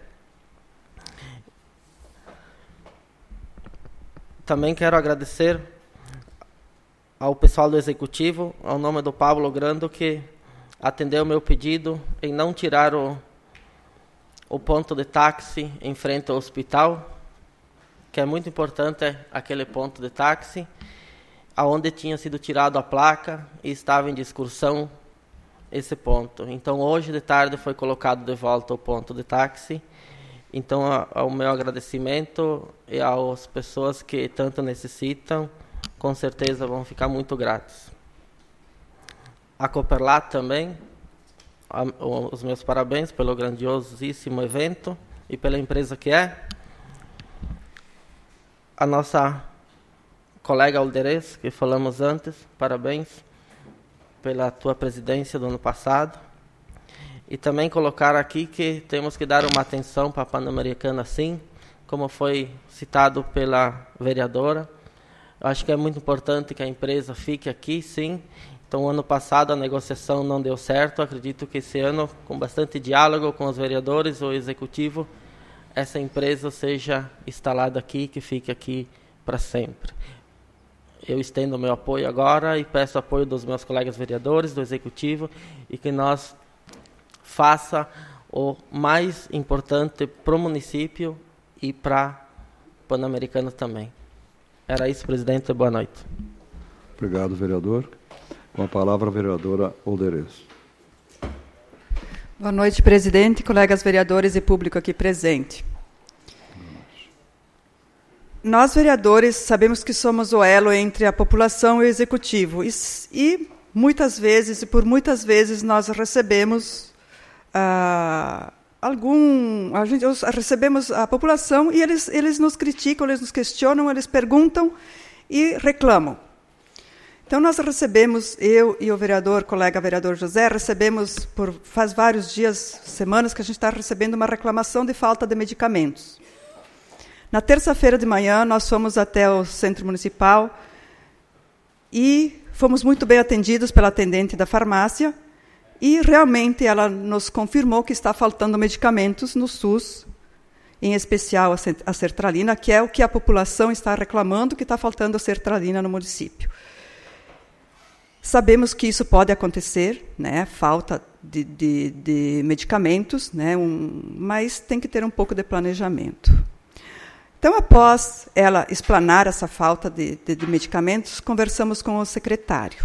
Também quero agradecer ao pessoal do Executivo, ao nome do Pablo Grando, que atendeu o meu pedido em não tirar o, o ponto de táxi em frente ao hospital, que é muito importante aquele ponto de táxi, aonde tinha sido tirado a placa e estava em discussão esse ponto. Então, hoje de tarde foi colocado de volta o ponto de táxi. Então, ao meu agradecimento e às pessoas que tanto necessitam, com certeza vão ficar muito gratos. A Cooperlat também, a, os meus parabéns pelo grandiosíssimo evento e pela empresa que é. A nossa colega Alderez, que falamos antes, parabéns pela tua presidência do ano passado. E também colocar aqui que temos que dar uma atenção para a Pan-Americana, sim, como foi citado pela vereadora. Eu acho que é muito importante que a empresa fique aqui, sim. Então, ano passado a negociação não deu certo. Acredito que esse ano, com bastante diálogo com os vereadores, o executivo, essa empresa seja instalada aqui, que fique aqui para sempre. Eu estendo o meu apoio agora e peço apoio dos meus colegas vereadores, do executivo, e que nós faça o mais importante para o município e para o Pan-Americano também. Era isso, presidente. Boa noite. Obrigado, vereador. Com a palavra, a vereadora Alderez. Boa noite, presidente, colegas vereadores e público aqui presente. Nós, vereadores, sabemos que somos o elo entre a população e o executivo. E, e muitas vezes, e por muitas vezes, nós recebemos ah, algum... A gente, recebemos a população e eles, eles nos criticam, eles nos questionam, eles perguntam e reclamam. Então, nós recebemos, eu e o vereador, colega vereador José, recebemos, por, faz vários dias, semanas, que a gente está recebendo uma reclamação de falta de medicamentos. Na terça-feira de manhã, nós fomos até o centro municipal e fomos muito bem atendidos pela atendente da farmácia e, realmente, ela nos confirmou que está faltando medicamentos no SUS, em especial a sertralina, que é o que a população está reclamando, que está faltando a sertralina no município. Sabemos que isso pode acontecer, né, falta de, de, de medicamentos, né, um, mas tem que ter um pouco de planejamento. Então, após ela explanar essa falta de, de, de medicamentos, conversamos com o secretário.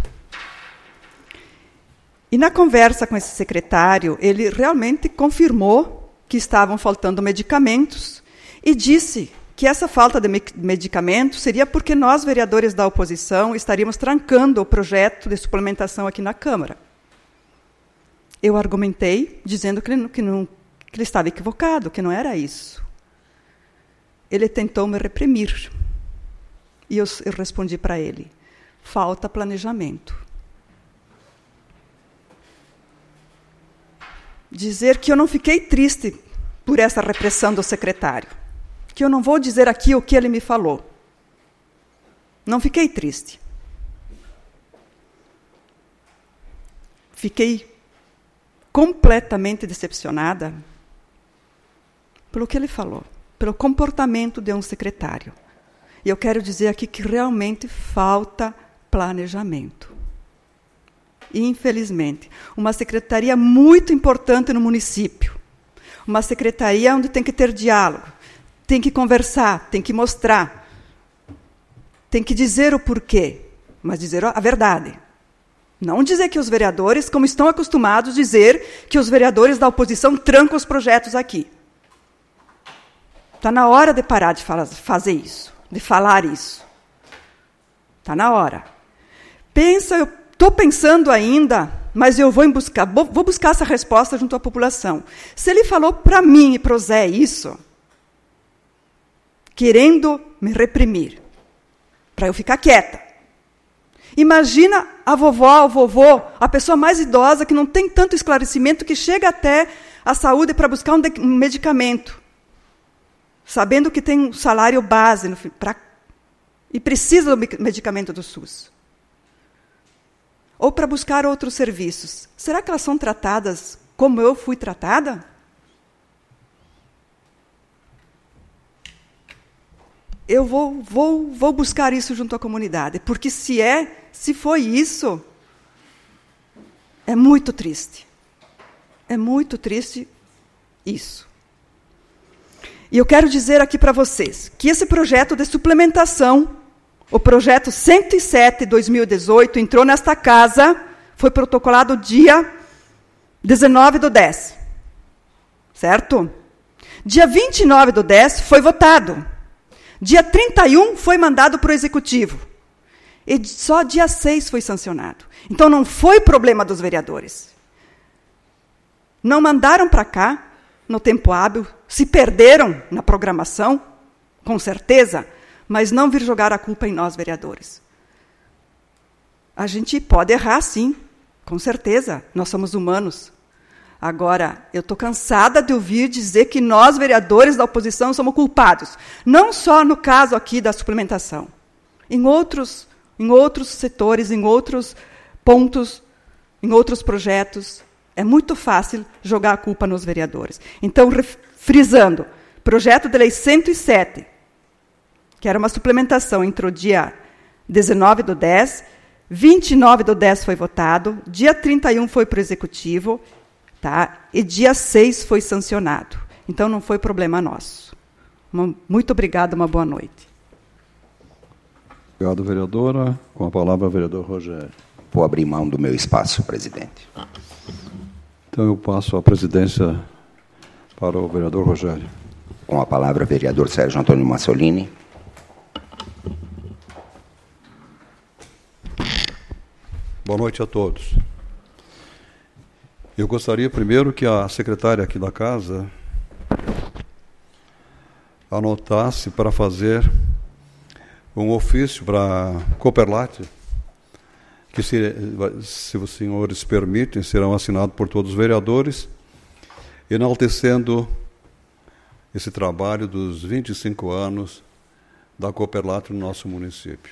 E, na conversa com esse secretário, ele realmente confirmou que estavam faltando medicamentos e disse que essa falta de medicamentos seria porque nós, vereadores da oposição, estaríamos trancando o projeto de suplementação aqui na Câmara. Eu argumentei, dizendo que ele, que, não, que ele estava equivocado, que não era isso. Ele tentou me reprimir. E eu, eu respondi para ele, falta planejamento. Dizer que eu não fiquei triste por essa repressão do secretário. Que eu não vou dizer aqui o que ele me falou. Não fiquei triste. Fiquei completamente decepcionada pelo que ele falou, pelo comportamento de um secretário. E eu quero dizer aqui que realmente falta planejamento. E, infelizmente, uma secretaria muito importante no município, uma secretaria onde tem que ter diálogo, tem que conversar, tem que mostrar, tem que dizer o porquê, mas dizer a verdade. Não dizer que os vereadores, como estão acostumados a dizer, que os vereadores da oposição trancam os projetos aqui. Está na hora de parar de fazer isso, de falar isso. Está na hora. Pensa, eu estou pensando ainda, mas eu vou, em buscar, vou buscar essa resposta junto à população. Se ele falou para mim e para o Zé isso, querendo me reprimir, para eu ficar quieta. Imagina a vovó, o vovô, a pessoa mais idosa que não tem tanto esclarecimento, que chega até a saúde para buscar um, um medicamento, sabendo que tem um salário base no, pra, e precisa do medicamento do SUS. Ou para buscar outros serviços. Será que elas são tratadas como eu fui tratada? Eu vou, vou, vou buscar isso junto à comunidade, porque se é, se foi isso, é muito triste. É muito triste isso. E eu quero dizer aqui para vocês que esse projeto de suplementação, o projeto cento e sete de dois mil e dezoito, entrou nesta casa, foi protocolado dia dezenove do dez. Certo? Dia vinte e nove do dez foi votado. Dia trinta e um foi mandado para o Executivo. E só dia seis foi sancionado. Então não foi problema dos vereadores. Não mandaram para cá, no tempo hábil, se perderam na programação, com certeza, mas não vir jogar a culpa em nós, vereadores. A gente pode errar, sim, com certeza, nós somos humanos. Agora, eu estou cansada de ouvir dizer que nós, vereadores da oposição, somos culpados. Não só no caso aqui da suplementação. Em outros, em outros setores, em outros pontos, em outros projetos, é muito fácil jogar a culpa nos vereadores. Então, frisando, projeto de lei cento e sete, que era uma suplementação, entrou dia dezenove do dez, vinte e nove do dez foi votado, dia trinta e um foi para o Executivo, tá? E dia seis foi sancionado. Então, não foi problema nosso. Uma, muito obrigada, uma boa noite. Obrigado, vereadora. Com a palavra, o vereador Rogério. Vou abrir mão do meu espaço, presidente. Então, eu passo a presidência para o vereador Rogério. Com a palavra, o vereador Sérgio Antônio Massolini. Boa noite a todos. Eu gostaria primeiro que a secretária aqui da casa anotasse para fazer um ofício para a Cooperlate, que, se, se os senhores permitem, serão assinados por todos os vereadores, enaltecendo esse trabalho dos vinte e cinco anos da Cooperlate no nosso município.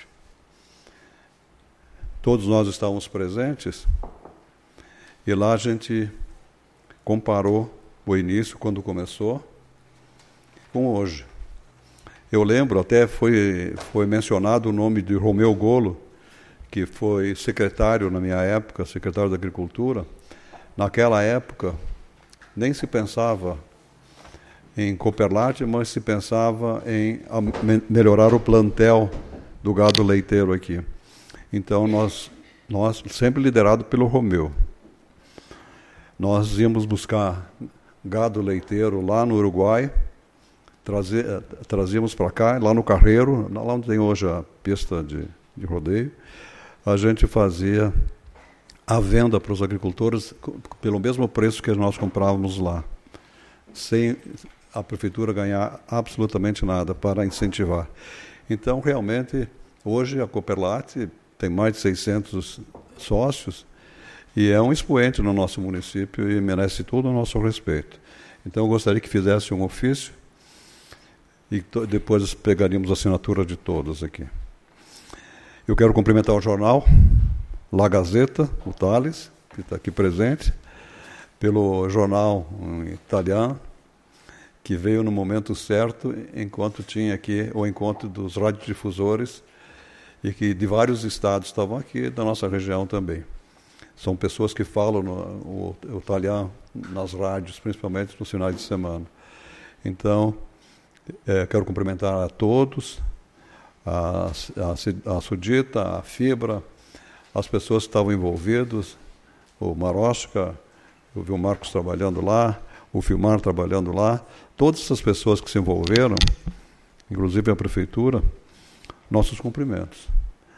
Todos nós estávamos presentes, e lá a gente comparou o início, quando começou, com hoje. Eu lembro, até foi, foi mencionado o nome de Romeu Golo, que foi secretário na minha época, secretário da Agricultura. Naquela época, nem se pensava em Cooperlate, mas se pensava em melhorar o plantel do gado leiteiro aqui. Então, nós, nós sempre liderado pelo Romeu. Nós íamos buscar gado leiteiro lá no Uruguai, traze, trazíamos para cá, lá no Carreiro, lá onde tem hoje a pista de, de rodeio, a gente fazia a venda para os agricultores pelo mesmo preço que nós comprávamos lá, sem a prefeitura ganhar absolutamente nada para incentivar. Então, realmente, hoje a Cooperlate tem mais de seiscentos sócios e é um expoente no nosso município e merece todo o nosso respeito. Então, eu gostaria que fizesse um ofício e depois pegaríamos a assinatura de todos aqui. Eu quero cumprimentar o jornal La Gazeta, o Thales, que está aqui presente, pelo jornal italiano, que veio no momento certo, enquanto tinha aqui o encontro dos radiodifusores, e que de vários estados estavam aqui, da nossa região também. São pessoas que falam no, o, o italiano nas rádios, principalmente nos finais de semana. Então, é, quero cumprimentar a todos, a, a, a Sudita, a Fibra, as pessoas que estavam envolvidas, o Marosca, eu vi o Marcos trabalhando lá, o Filmar trabalhando lá, todas essas pessoas que se envolveram, inclusive a prefeitura, nossos cumprimentos.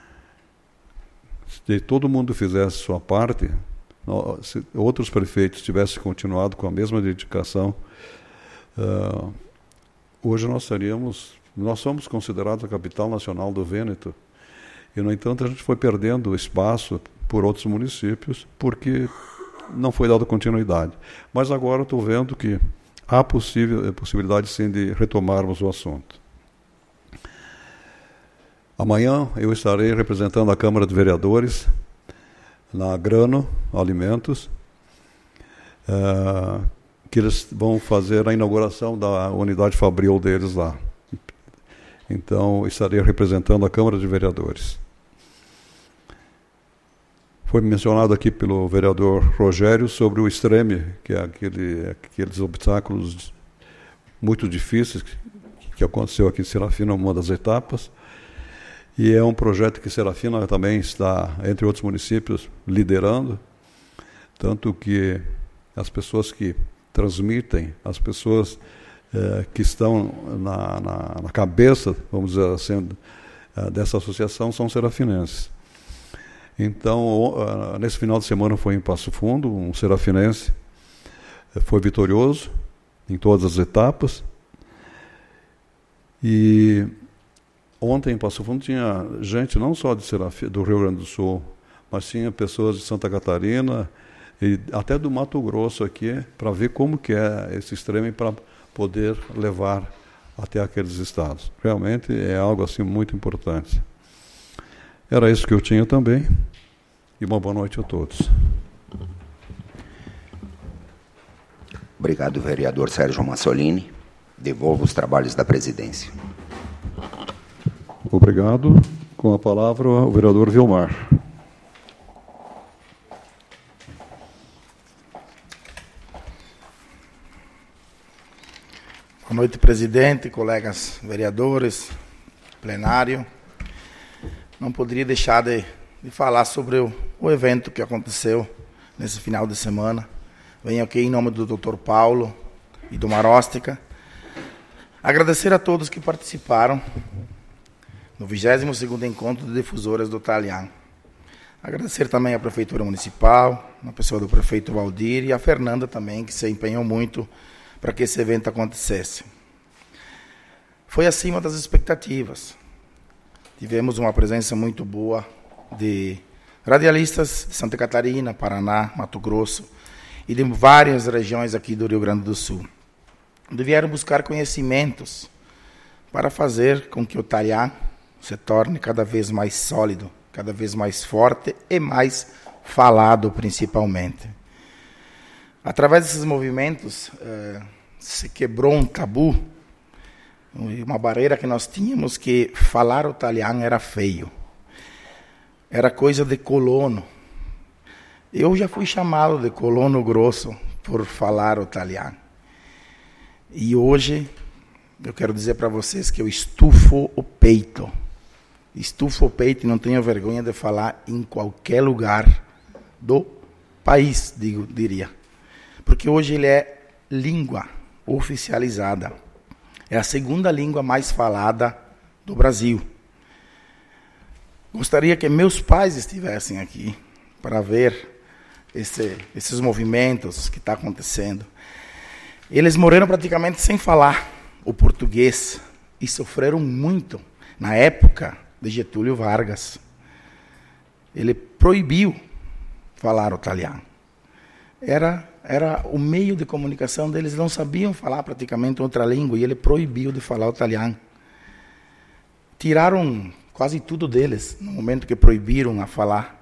Se todo mundo fizesse sua parte, se outros prefeitos tivessem continuado com a mesma dedicação, uh, hoje nós seríamos, nós somos considerados a capital nacional do Vêneto, e, no entanto, a gente foi perdendo espaço por outros municípios, porque não foi dada continuidade. Mas agora estou vendo que há possível, possibilidade, sim, de retomarmos o assunto. Amanhã eu estarei representando a Câmara de Vereadores na Grano Alimentos, uh, que eles vão fazer a inauguração da unidade fabril deles lá. Então, estarei representando a Câmara de Vereadores. Foi mencionado aqui pelo vereador Rogério sobre o Extreme, que é aquele, aqueles obstáculos muito difíceis que, que aconteceu aqui em Serafina, uma das etapas. E é um projeto que Serafina também está, entre outros municípios, liderando, tanto que as pessoas que transmitem, as pessoas eh, que estão na, na, na cabeça, vamos dizer assim, dessa associação são serafinenses. Então, nesse final de semana foi em Passo Fundo, um serafinense foi vitorioso em todas as etapas. E ontem em Passo Fundo tinha gente não só de Serafina, do Rio Grande do Sul, mas tinha pessoas de Santa Catarina e até do Mato Grosso aqui, para ver como que é esse extremo para poder levar até aqueles estados. Realmente é algo assim muito importante. Era isso que eu tinha também. E uma boa noite a todos. Obrigado, vereador Sérgio Massolini. Devolvo os trabalhos da presidência. Obrigado. Com a palavra, o vereador Vilmar. Boa noite, presidente, colegas vereadores, plenário. Não poderia deixar de, de falar sobre o, o evento que aconteceu nesse final de semana. Venho aqui em nome do doutor Paulo e do Maróstica agradecer a todos que participaram no vigésimo segundo Encontro de Difusoras do Talian. Agradecer também à Prefeitura Municipal, na pessoa do prefeito Valdir e a Fernanda também, que se empenhou muito para que esse evento acontecesse. Foi acima das expectativas. Tivemos uma presença muito boa de radialistas de Santa Catarina, Paraná, Mato Grosso e de várias regiões aqui do Rio Grande do Sul. Onde vieram buscar conhecimentos para fazer com que o Talian se torne cada vez mais sólido, cada vez mais forte e mais falado, principalmente. Através desses movimentos, eh, se quebrou um tabu, uma barreira que nós tínhamos, que falar o Talian era feio. Era coisa de colono. Eu já fui chamado de colono grosso por falar o Talian. E hoje, eu quero dizer para vocês que eu estufo o peito. Estufo o peito e não tenho vergonha de falar em qualquer lugar do país, digo, diria. Porque hoje ele é língua oficializada. É a segunda língua mais falada do Brasil. Gostaria que meus pais estivessem aqui para ver esse, esses movimentos que estão acontecendo. Eles morreram praticamente sem falar o português e sofreram muito na época de Getúlio Vargas. Ele proibiu falar o italiano. Era, era o meio de comunicação deles, não sabiam falar praticamente outra língua e ele proibiu de falar o italiano. Tiraram quase tudo deles no momento que proibiram a falar.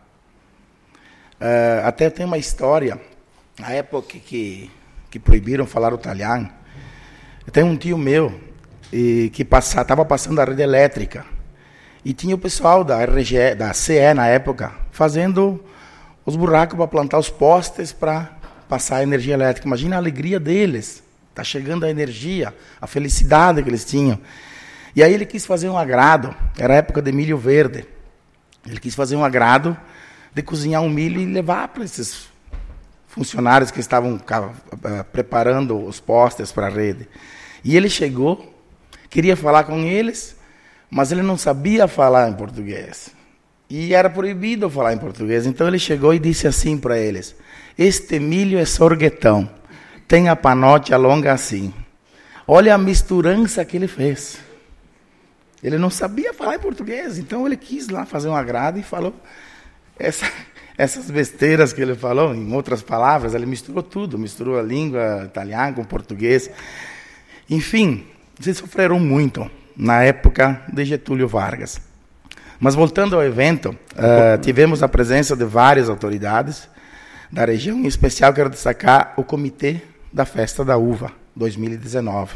Uh, até tem uma história, na época que, que proibiram falar o italiano, tem um tio meu e, que estava passando a rede elétrica e tinha o pessoal da R G E, da C E na época, fazendo os buracos para plantar os postes para passar a energia elétrica. Imagina a alegria deles, está chegando a energia, a felicidade que eles tinham. E aí ele quis fazer um agrado, era a época de milho verde, ele quis fazer um agrado de cozinhar um milho e levar para esses funcionários que estavam uh, preparando os postes para a rede. E ele chegou, queria falar com eles, mas ele não sabia falar em português. E era proibido falar em português. Então ele chegou e disse assim para eles: este milho é sorguetão, tem a panote longa assim. Olha a misturança que ele fez. Ele não sabia falar em português, então ele quis lá fazer um agrado e falou essa, essas besteiras que ele falou, em outras palavras, ele misturou tudo, misturou a língua italiana com português. Enfim, eles sofreram muito na época de Getúlio Vargas. Mas voltando ao evento, uh, tivemos a presença de várias autoridades da região, em especial quero destacar o Comitê da Festa da Uva dois mil e dezenove.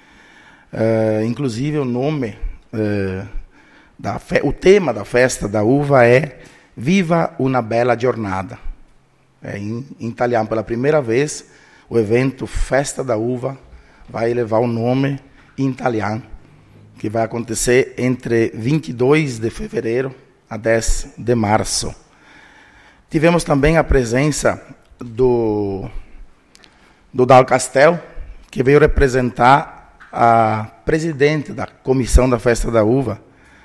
Uh, inclusive o nome, uh, da fe- o tema da Festa da Uva é Viva una bella giornata. É, em, em italiano, pela primeira vez, o evento Festa da Uva vai levar o nome em italiano, que vai acontecer entre vinte e dois de fevereiro a dez de março. Tivemos também a presença do, do Dal Castel, que veio representar a presidente da comissão da Festa da Uva,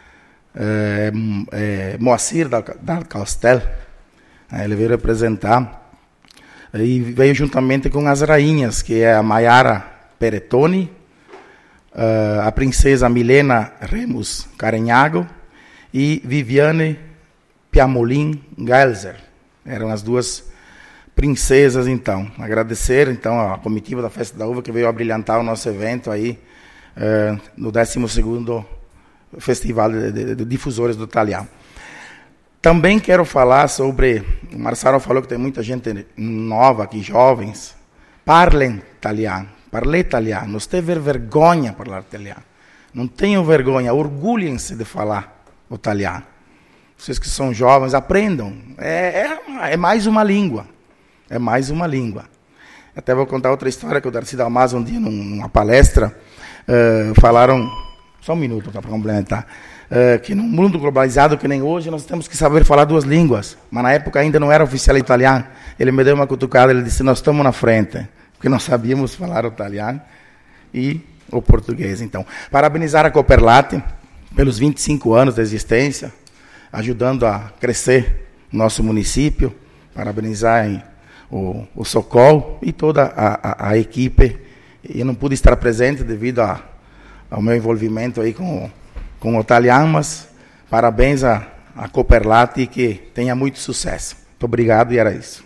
é, é, Moacir Dal Castel. Ele veio representar e veio juntamente com as rainhas, que é a Maiara Peretoni, Uh, a princesa Milena Remus Carenhago e Viviane Piamolin Gelser. Eram as duas princesas, então. Agradecer, então, a comitiva da Festa da Uva que veio a brilhantar o nosso evento aí, uh, no décimo segundo Festival de, de, de Difusores do Italiano. Também quero falar sobre, o Marcelo falou que tem muita gente nova aqui, jovens, parlem italiano. Parlem italiano, não teve vergonha de falar italiano. Não tenham vergonha, orgulhem-se de falar o italiano. Vocês que são jovens, aprendam. É, é, é mais uma língua. É mais uma língua. Até vou contar outra história que o Darcy Dalmaso, um dia, numa palestra, uh, falaram, só um minuto para complementar, uh, que num mundo globalizado que nem hoje, nós temos que saber falar duas línguas. Mas na época ainda não era oficial italiano. Ele me deu uma cutucada, ele disse, nós estamos na frente. Porque nós sabíamos falar o italiano e o português. Então, parabenizar a Cooperlate pelos vinte e cinco anos de existência, ajudando a crescer o nosso município, parabenizar em, o, o Socol e toda a, a, a equipe. Eu não pude estar presente devido a, ao meu envolvimento aí com, com o italiano, mas parabéns a, a Cooperlate e que tenha muito sucesso. Muito obrigado e era isso.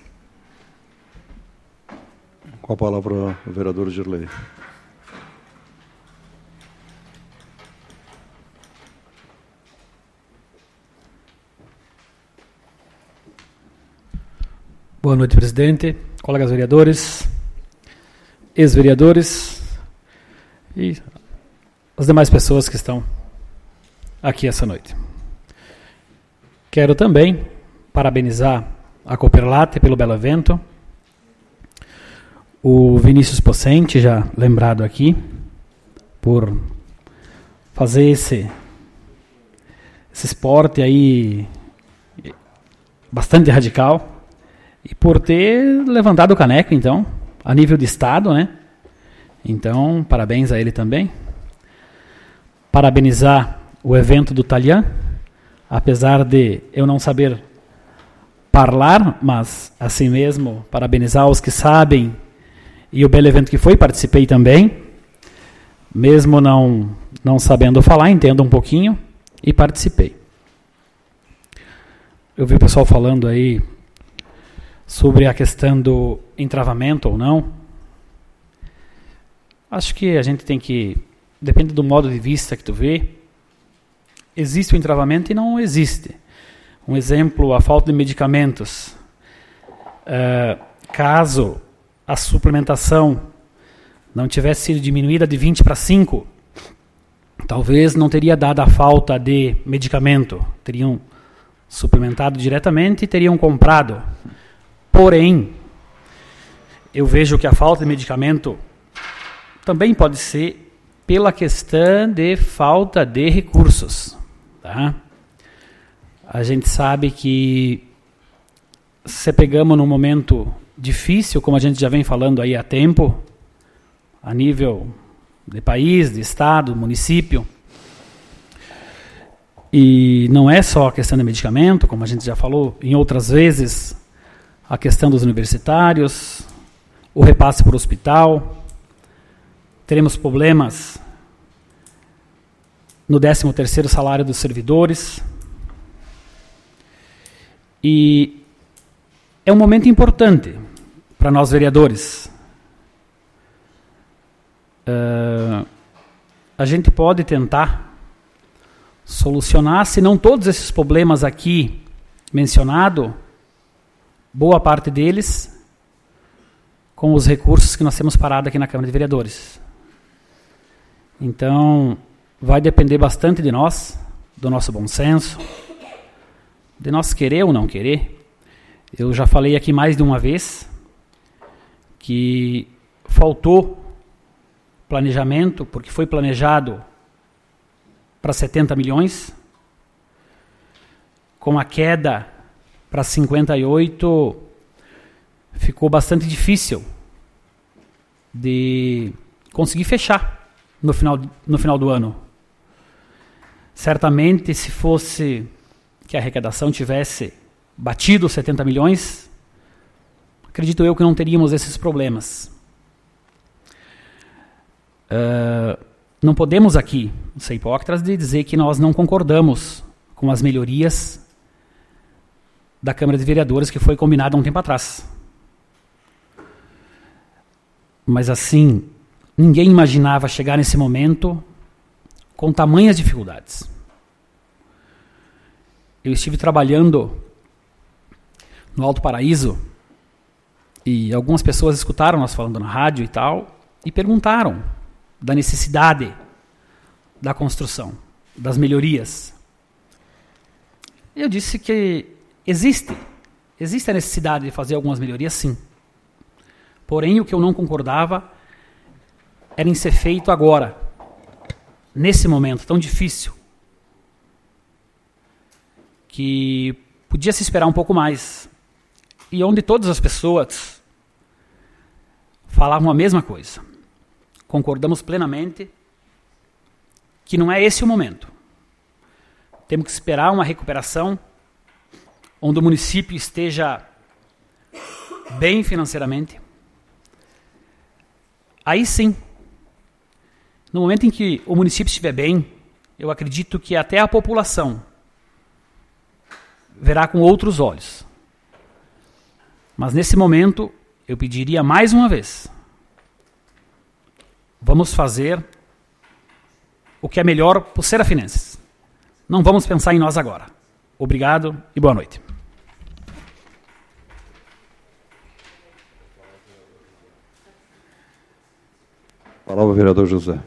Com a palavra o vereador Girlei. Boa noite, presidente, colegas vereadores, ex-vereadores e as demais pessoas que estão aqui essa noite. Quero também parabenizar a Cooperlate pelo belo evento, o Vinícius Possente, já lembrado aqui, por fazer esse, esse esporte aí bastante radical e por ter levantado o caneco, então, a nível de Estado, né? Então, parabéns a ele também. Parabenizar o evento do Talian, apesar de eu não saber falar, mas assim mesmo, parabenizar os que sabem e o belo evento que foi, participei também, mesmo não, não sabendo falar, entendo um pouquinho e participei. Eu vi o pessoal falando aí sobre a questão do entravamento ou não. Acho que a gente tem que, depende do modo de vista que tu vê, existe o entravamento e não existe. Um exemplo, a falta de medicamentos. Uh, caso a suplementação não tivesse sido diminuída de vinte para cinco, talvez não teria dado a falta de medicamento. Teriam suplementado diretamente e teriam comprado. Porém, eu vejo que a falta de medicamento também pode ser pela questão de falta de recursos. Tá? A gente sabe que se pegamos num momento difícil, como a gente já vem falando aí há tempo, a nível de país, de estado, município, e não é só a questão de medicamento, como a gente já falou em outras vezes, a questão dos universitários, o repasse para o hospital, teremos problemas no décimo terceiro salário dos servidores. E é um momento importante para nós vereadores. Uh, a gente pode tentar solucionar, se não todos esses problemas aqui mencionados, boa parte deles, com os recursos que nós temos parado aqui na Câmara de Vereadores. Então, vai depender bastante de nós, do nosso bom senso, de nós querer ou não querer. Eu já falei aqui mais de uma vez que faltou planejamento, porque foi planejado para setenta milhões, com a queda para cinquenta e oito, ficou bastante difícil de conseguir fechar no final, no final do ano. Certamente, se fosse que a arrecadação tivesse batido setenta milhões, acredito eu que não teríamos esses problemas. Uh, não podemos aqui ser hipócritas de dizer que nós não concordamos com as melhorias da Câmara de Vereadores que foi combinada há um tempo atrás. Mas assim, ninguém imaginava chegar nesse momento com tamanhas dificuldades. Eu estive trabalhando no Alto Paraíso e algumas pessoas escutaram nós falando na rádio e tal e perguntaram da necessidade da construção, das melhorias. Eu disse que existe, existe a necessidade de fazer algumas melhorias, sim. Porém, o que eu não concordava era em ser feito agora, nesse momento tão difícil, que podia se esperar um pouco mais, e onde todas as pessoas falavam a mesma coisa. Concordamos plenamente que não é esse o momento. Temos que esperar uma recuperação onde o município esteja bem financeiramente. Aí sim, no momento em que o município estiver bem, eu acredito que até a população verá com outros olhos. Mas nesse momento, eu pediria mais uma vez, vamos fazer o que é melhor para os serafinenses. Não vamos pensar em nós agora. Obrigado e boa noite. Palavra ao vereador José.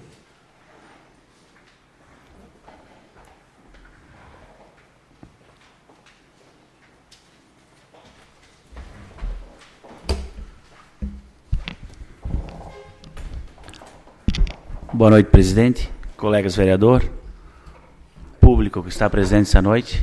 Boa noite, presidente, colegas vereador, público que está presente essa noite.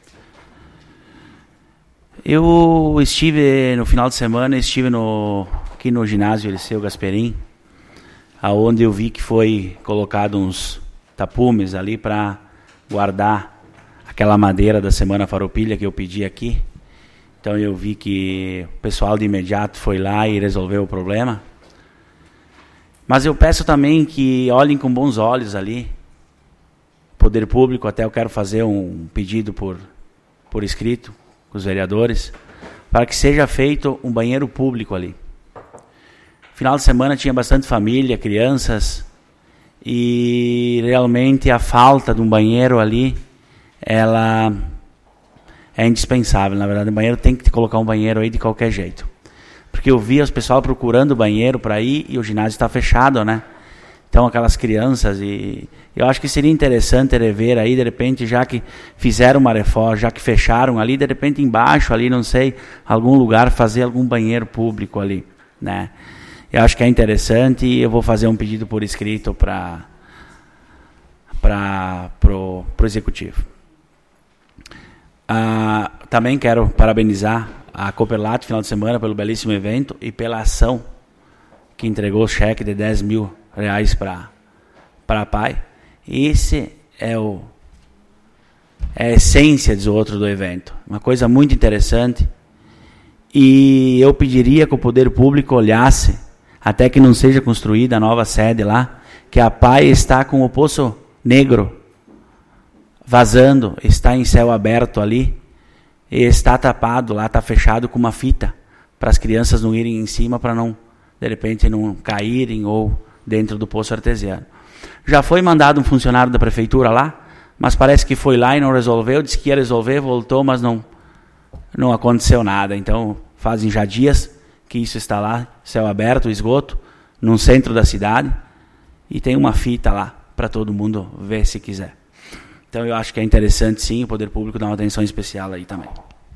Eu estive, no final de semana, estive no, aqui no ginásio Eliseu Gasperim, aonde eu vi que foi colocado uns tapumes ali para guardar aquela madeira da Semana Farroupilha que eu pedi aqui. Então eu vi que o pessoal de imediato foi lá e resolveu o problema. Mas eu peço também que olhem com bons olhos ali. Poder Público, até eu quero fazer um pedido por, por escrito com os vereadores, para que seja feito um banheiro público ali. Final de semana tinha bastante família, crianças, e realmente a falta de um banheiro ali, ela é indispensável. Na verdade, o banheiro tem que colocar um banheiro aí de qualquer jeito. Porque eu vi os pessoal procurando banheiro para ir e o ginásio está fechado, né? Então aquelas crianças, e eu acho que seria interessante rever aí, de repente, já que fizeram uma reforma, já que fecharam ali, de repente embaixo ali, não sei, algum lugar, fazer algum banheiro público ali, né? Eu acho que é interessante e eu vou fazer um pedido por escrito para para pro, pro executivo. Ah, também quero parabenizar a Cooperlat final de semana pelo belíssimo evento e pela ação que entregou o cheque de dez mil reais para para a P A I. Esse é o é a essência, diz o outro, do evento. Uma coisa muito interessante. E eu pediria que o poder público olhasse, até que não seja construída a nova sede lá, que a P A I está com o Poço Negro vazando, está em céu aberto ali, e está tapado lá, está fechado com uma fita, para as crianças não irem em cima, para não, de repente, não caírem ou dentro do poço artesiano. Já foi mandado um funcionário da prefeitura lá, mas parece que foi lá e não resolveu, disse que ia resolver, voltou, mas não, não aconteceu nada. Então, fazem já dias que isso está lá, céu aberto, esgoto, no centro da cidade, e tem uma fita lá para todo mundo ver se quiser. Então eu acho que é interessante sim o poder público dar uma atenção especial aí também.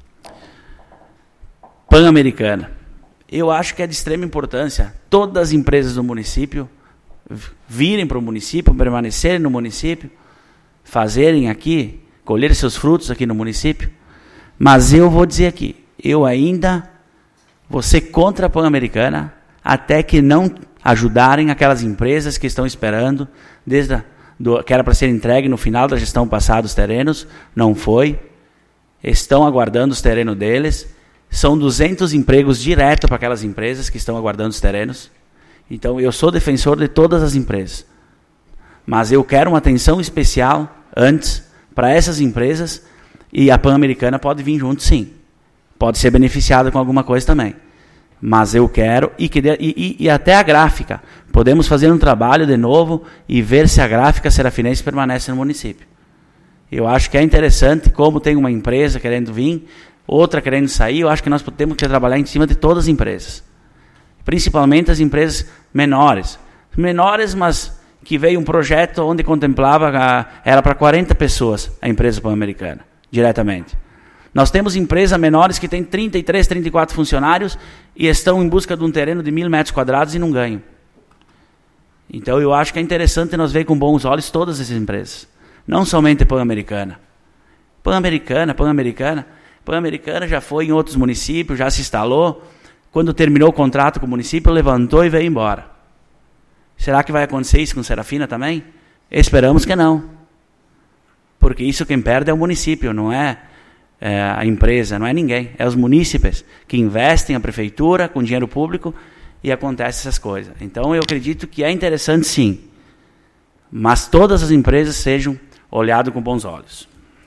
Pan-Americana. Eu acho que é de extrema importância todas as empresas do município virem para o município, permanecerem no município, fazerem aqui, colher seus frutos aqui no município. Mas eu vou dizer aqui, eu ainda vou ser contra a Pan-Americana até que não ajudarem aquelas empresas que estão esperando, desde a, do, que era para ser entregue no final da gestão passada os terrenos, não foi, estão aguardando os terrenos deles, são duzentos empregos direto para aquelas empresas que estão aguardando os terrenos. Então eu sou defensor de todas as empresas, mas eu quero uma atenção especial antes para essas empresas, e a Pan-Americana pode vir junto sim, pode ser beneficiada com alguma coisa também. Mas eu quero, e, que de, e, e até a gráfica, podemos fazer um trabalho de novo e ver se a gráfica serafinense permanece no município. Eu acho que é interessante, como tem uma empresa querendo vir, outra querendo sair, eu acho que nós temos que trabalhar em cima de todas as empresas. Principalmente as empresas menores. Menores, mas que veio um projeto onde contemplava, a, era para quarenta pessoas a empresa Pan-Americana, diretamente. Nós temos empresas menores que têm trinta e três, trinta e quatro funcionários e estão em busca de um terreno de mil metros quadrados e não ganham. Então eu acho que é interessante nós ver com bons olhos todas essas empresas. Não somente Pan-Americana. Pan-Americana, Pan-Americana. Pan-Americana já foi em outros municípios, já se instalou. Quando terminou o contrato com o município, levantou e veio embora. Será que vai acontecer isso com Serafina também? Esperamos que não. Porque isso quem perde é o município, não é... É a empresa, não é ninguém, é os munícipes que investem, a prefeitura, com dinheiro público, e acontecem essas coisas. Então eu acredito que é interessante sim, mas todas as empresas sejam olhadas com bons olhos.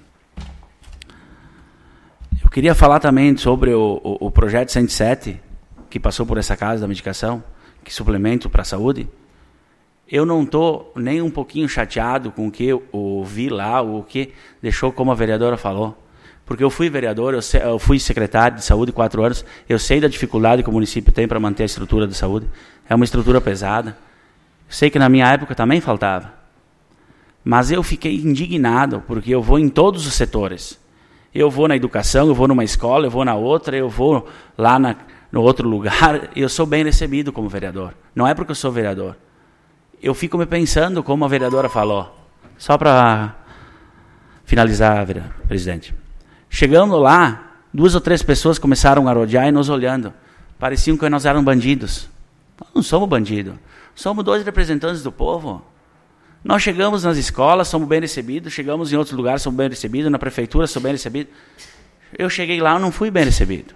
Eu queria falar também sobre o, o, o projeto cento e sete, que passou por essa casa da medicação, que suplemento para a saúde. Eu não estou nem um pouquinho chateado com o que eu ouvi lá, o que deixou como a vereadora falou. Porque eu fui vereador, eu, sei, eu fui secretário de saúde quatro anos, eu sei da dificuldade que o município tem para manter a estrutura de saúde. É uma estrutura pesada. Sei que na minha época também faltava. Mas eu fiquei indignado, porque eu vou em todos os setores. Eu vou na educação, eu vou numa escola, eu vou na outra, eu vou lá na, no outro lugar. Eu sou bem recebido como vereador. Não é porque eu sou vereador. Eu fico me pensando, como a vereadora falou. Só para finalizar, presidente. Chegando lá, duas ou três pessoas começaram a rodear e nos olhando. Pareciam que nós éramos bandidos. Nós não somos bandidos. Somos dois representantes do povo. Nós chegamos nas escolas, somos bem recebidos, chegamos em outros lugares, somos bem recebidos, na prefeitura, somos bem recebidos. Eu cheguei lá, eu não fui bem recebido.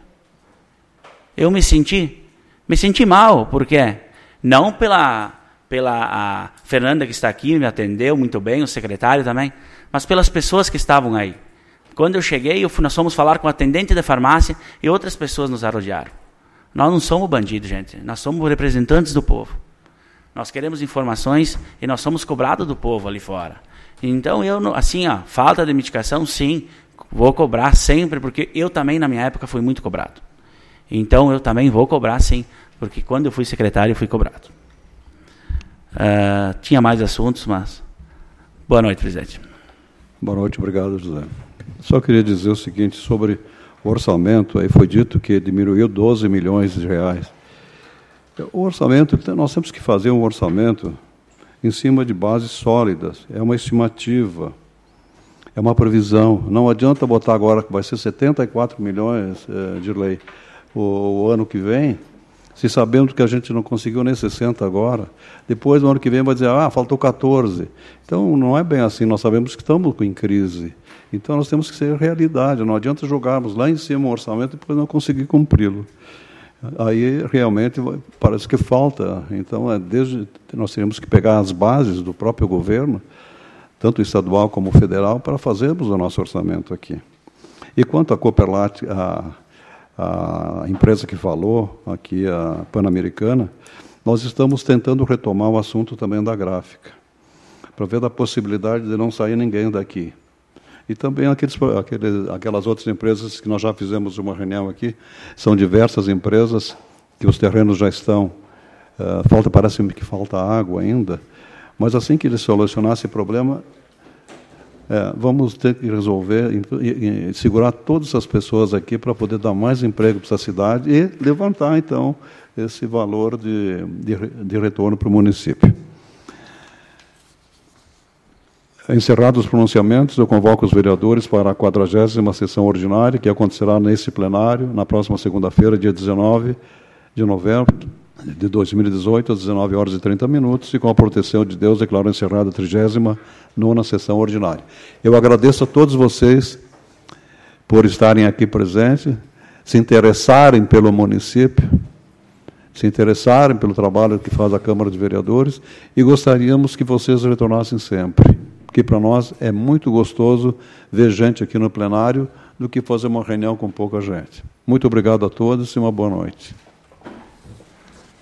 Eu me senti, me senti mal, porque não pela, pela a Fernanda que está aqui, me atendeu muito bem, o secretário também, mas pelas pessoas que estavam aí. Quando eu cheguei, eu fui, nós fomos falar com o atendente da farmácia e outras pessoas nos arrodearam. Nós não somos bandidos, gente, nós somos representantes do povo. Nós queremos informações e nós somos cobrados do povo ali fora. Então, eu, assim, ó, falta de medicação, sim, vou cobrar sempre, porque eu também, na minha época, fui muito cobrado. Então, eu também vou cobrar, sim, porque quando eu fui secretário, eu fui cobrado. Uh, tinha mais assuntos, mas... Boa noite, presidente. Boa noite, obrigado, José. Só queria dizer o seguinte, sobre o orçamento, aí foi dito que diminuiu doze milhões de reais. O orçamento, nós temos que fazer um orçamento em cima de bases sólidas. É uma estimativa, é uma previsão. Não adianta botar agora que vai ser setenta e quatro milhões eh, de lei o, o ano que vem, se sabendo que a gente não conseguiu nem sessenta agora. Depois, no ano que vem, vai dizer, ah, faltou quatorze. Então, não é bem assim. Nós sabemos que estamos em crise. Então, nós temos que ser realidade. Não adianta jogarmos lá em cima um orçamento e depois não conseguir cumpri-lo. Aí, realmente, parece que falta. Então, é desde, nós teríamos que pegar as bases do próprio governo, tanto estadual como federal, para fazermos o nosso orçamento aqui. E quanto à Cooperlat, a, a empresa que falou, aqui, a Pan-Americana, nós estamos tentando retomar o assunto também da gráfica, para ver a possibilidade de não sair ninguém daqui. E também aqueles, aqueles, aquelas outras empresas que nós já fizemos uma reunião aqui, são diversas empresas que os terrenos já estão, uh, falta, parece que falta água ainda, mas assim que eles solucionarem esse problema, é, vamos ter que resolver e, e, e segurar todas essas pessoas aqui para poder dar mais emprego para essa cidade e levantar, então, esse valor de, de, de retorno para o município. Encerrados os pronunciamentos, eu convoco os vereadores para a quadragésima sessão ordinária, que acontecerá nesse plenário, na próxima segunda-feira, dia dezenove de novembro de dois mil e dezoito, às dezenove horas e trinta minutos, e com a proteção de Deus, declaro encerrada a trigésima nona sessão ordinária. Eu agradeço a todos vocês por estarem aqui presentes, se interessarem pelo município, se interessarem pelo trabalho que faz a Câmara de Vereadores, e gostaríamos que vocês retornassem sempre, porque para nós é muito gostoso ver gente aqui no plenário do que fazer uma reunião com pouca gente. Muito obrigado a todos e uma boa noite.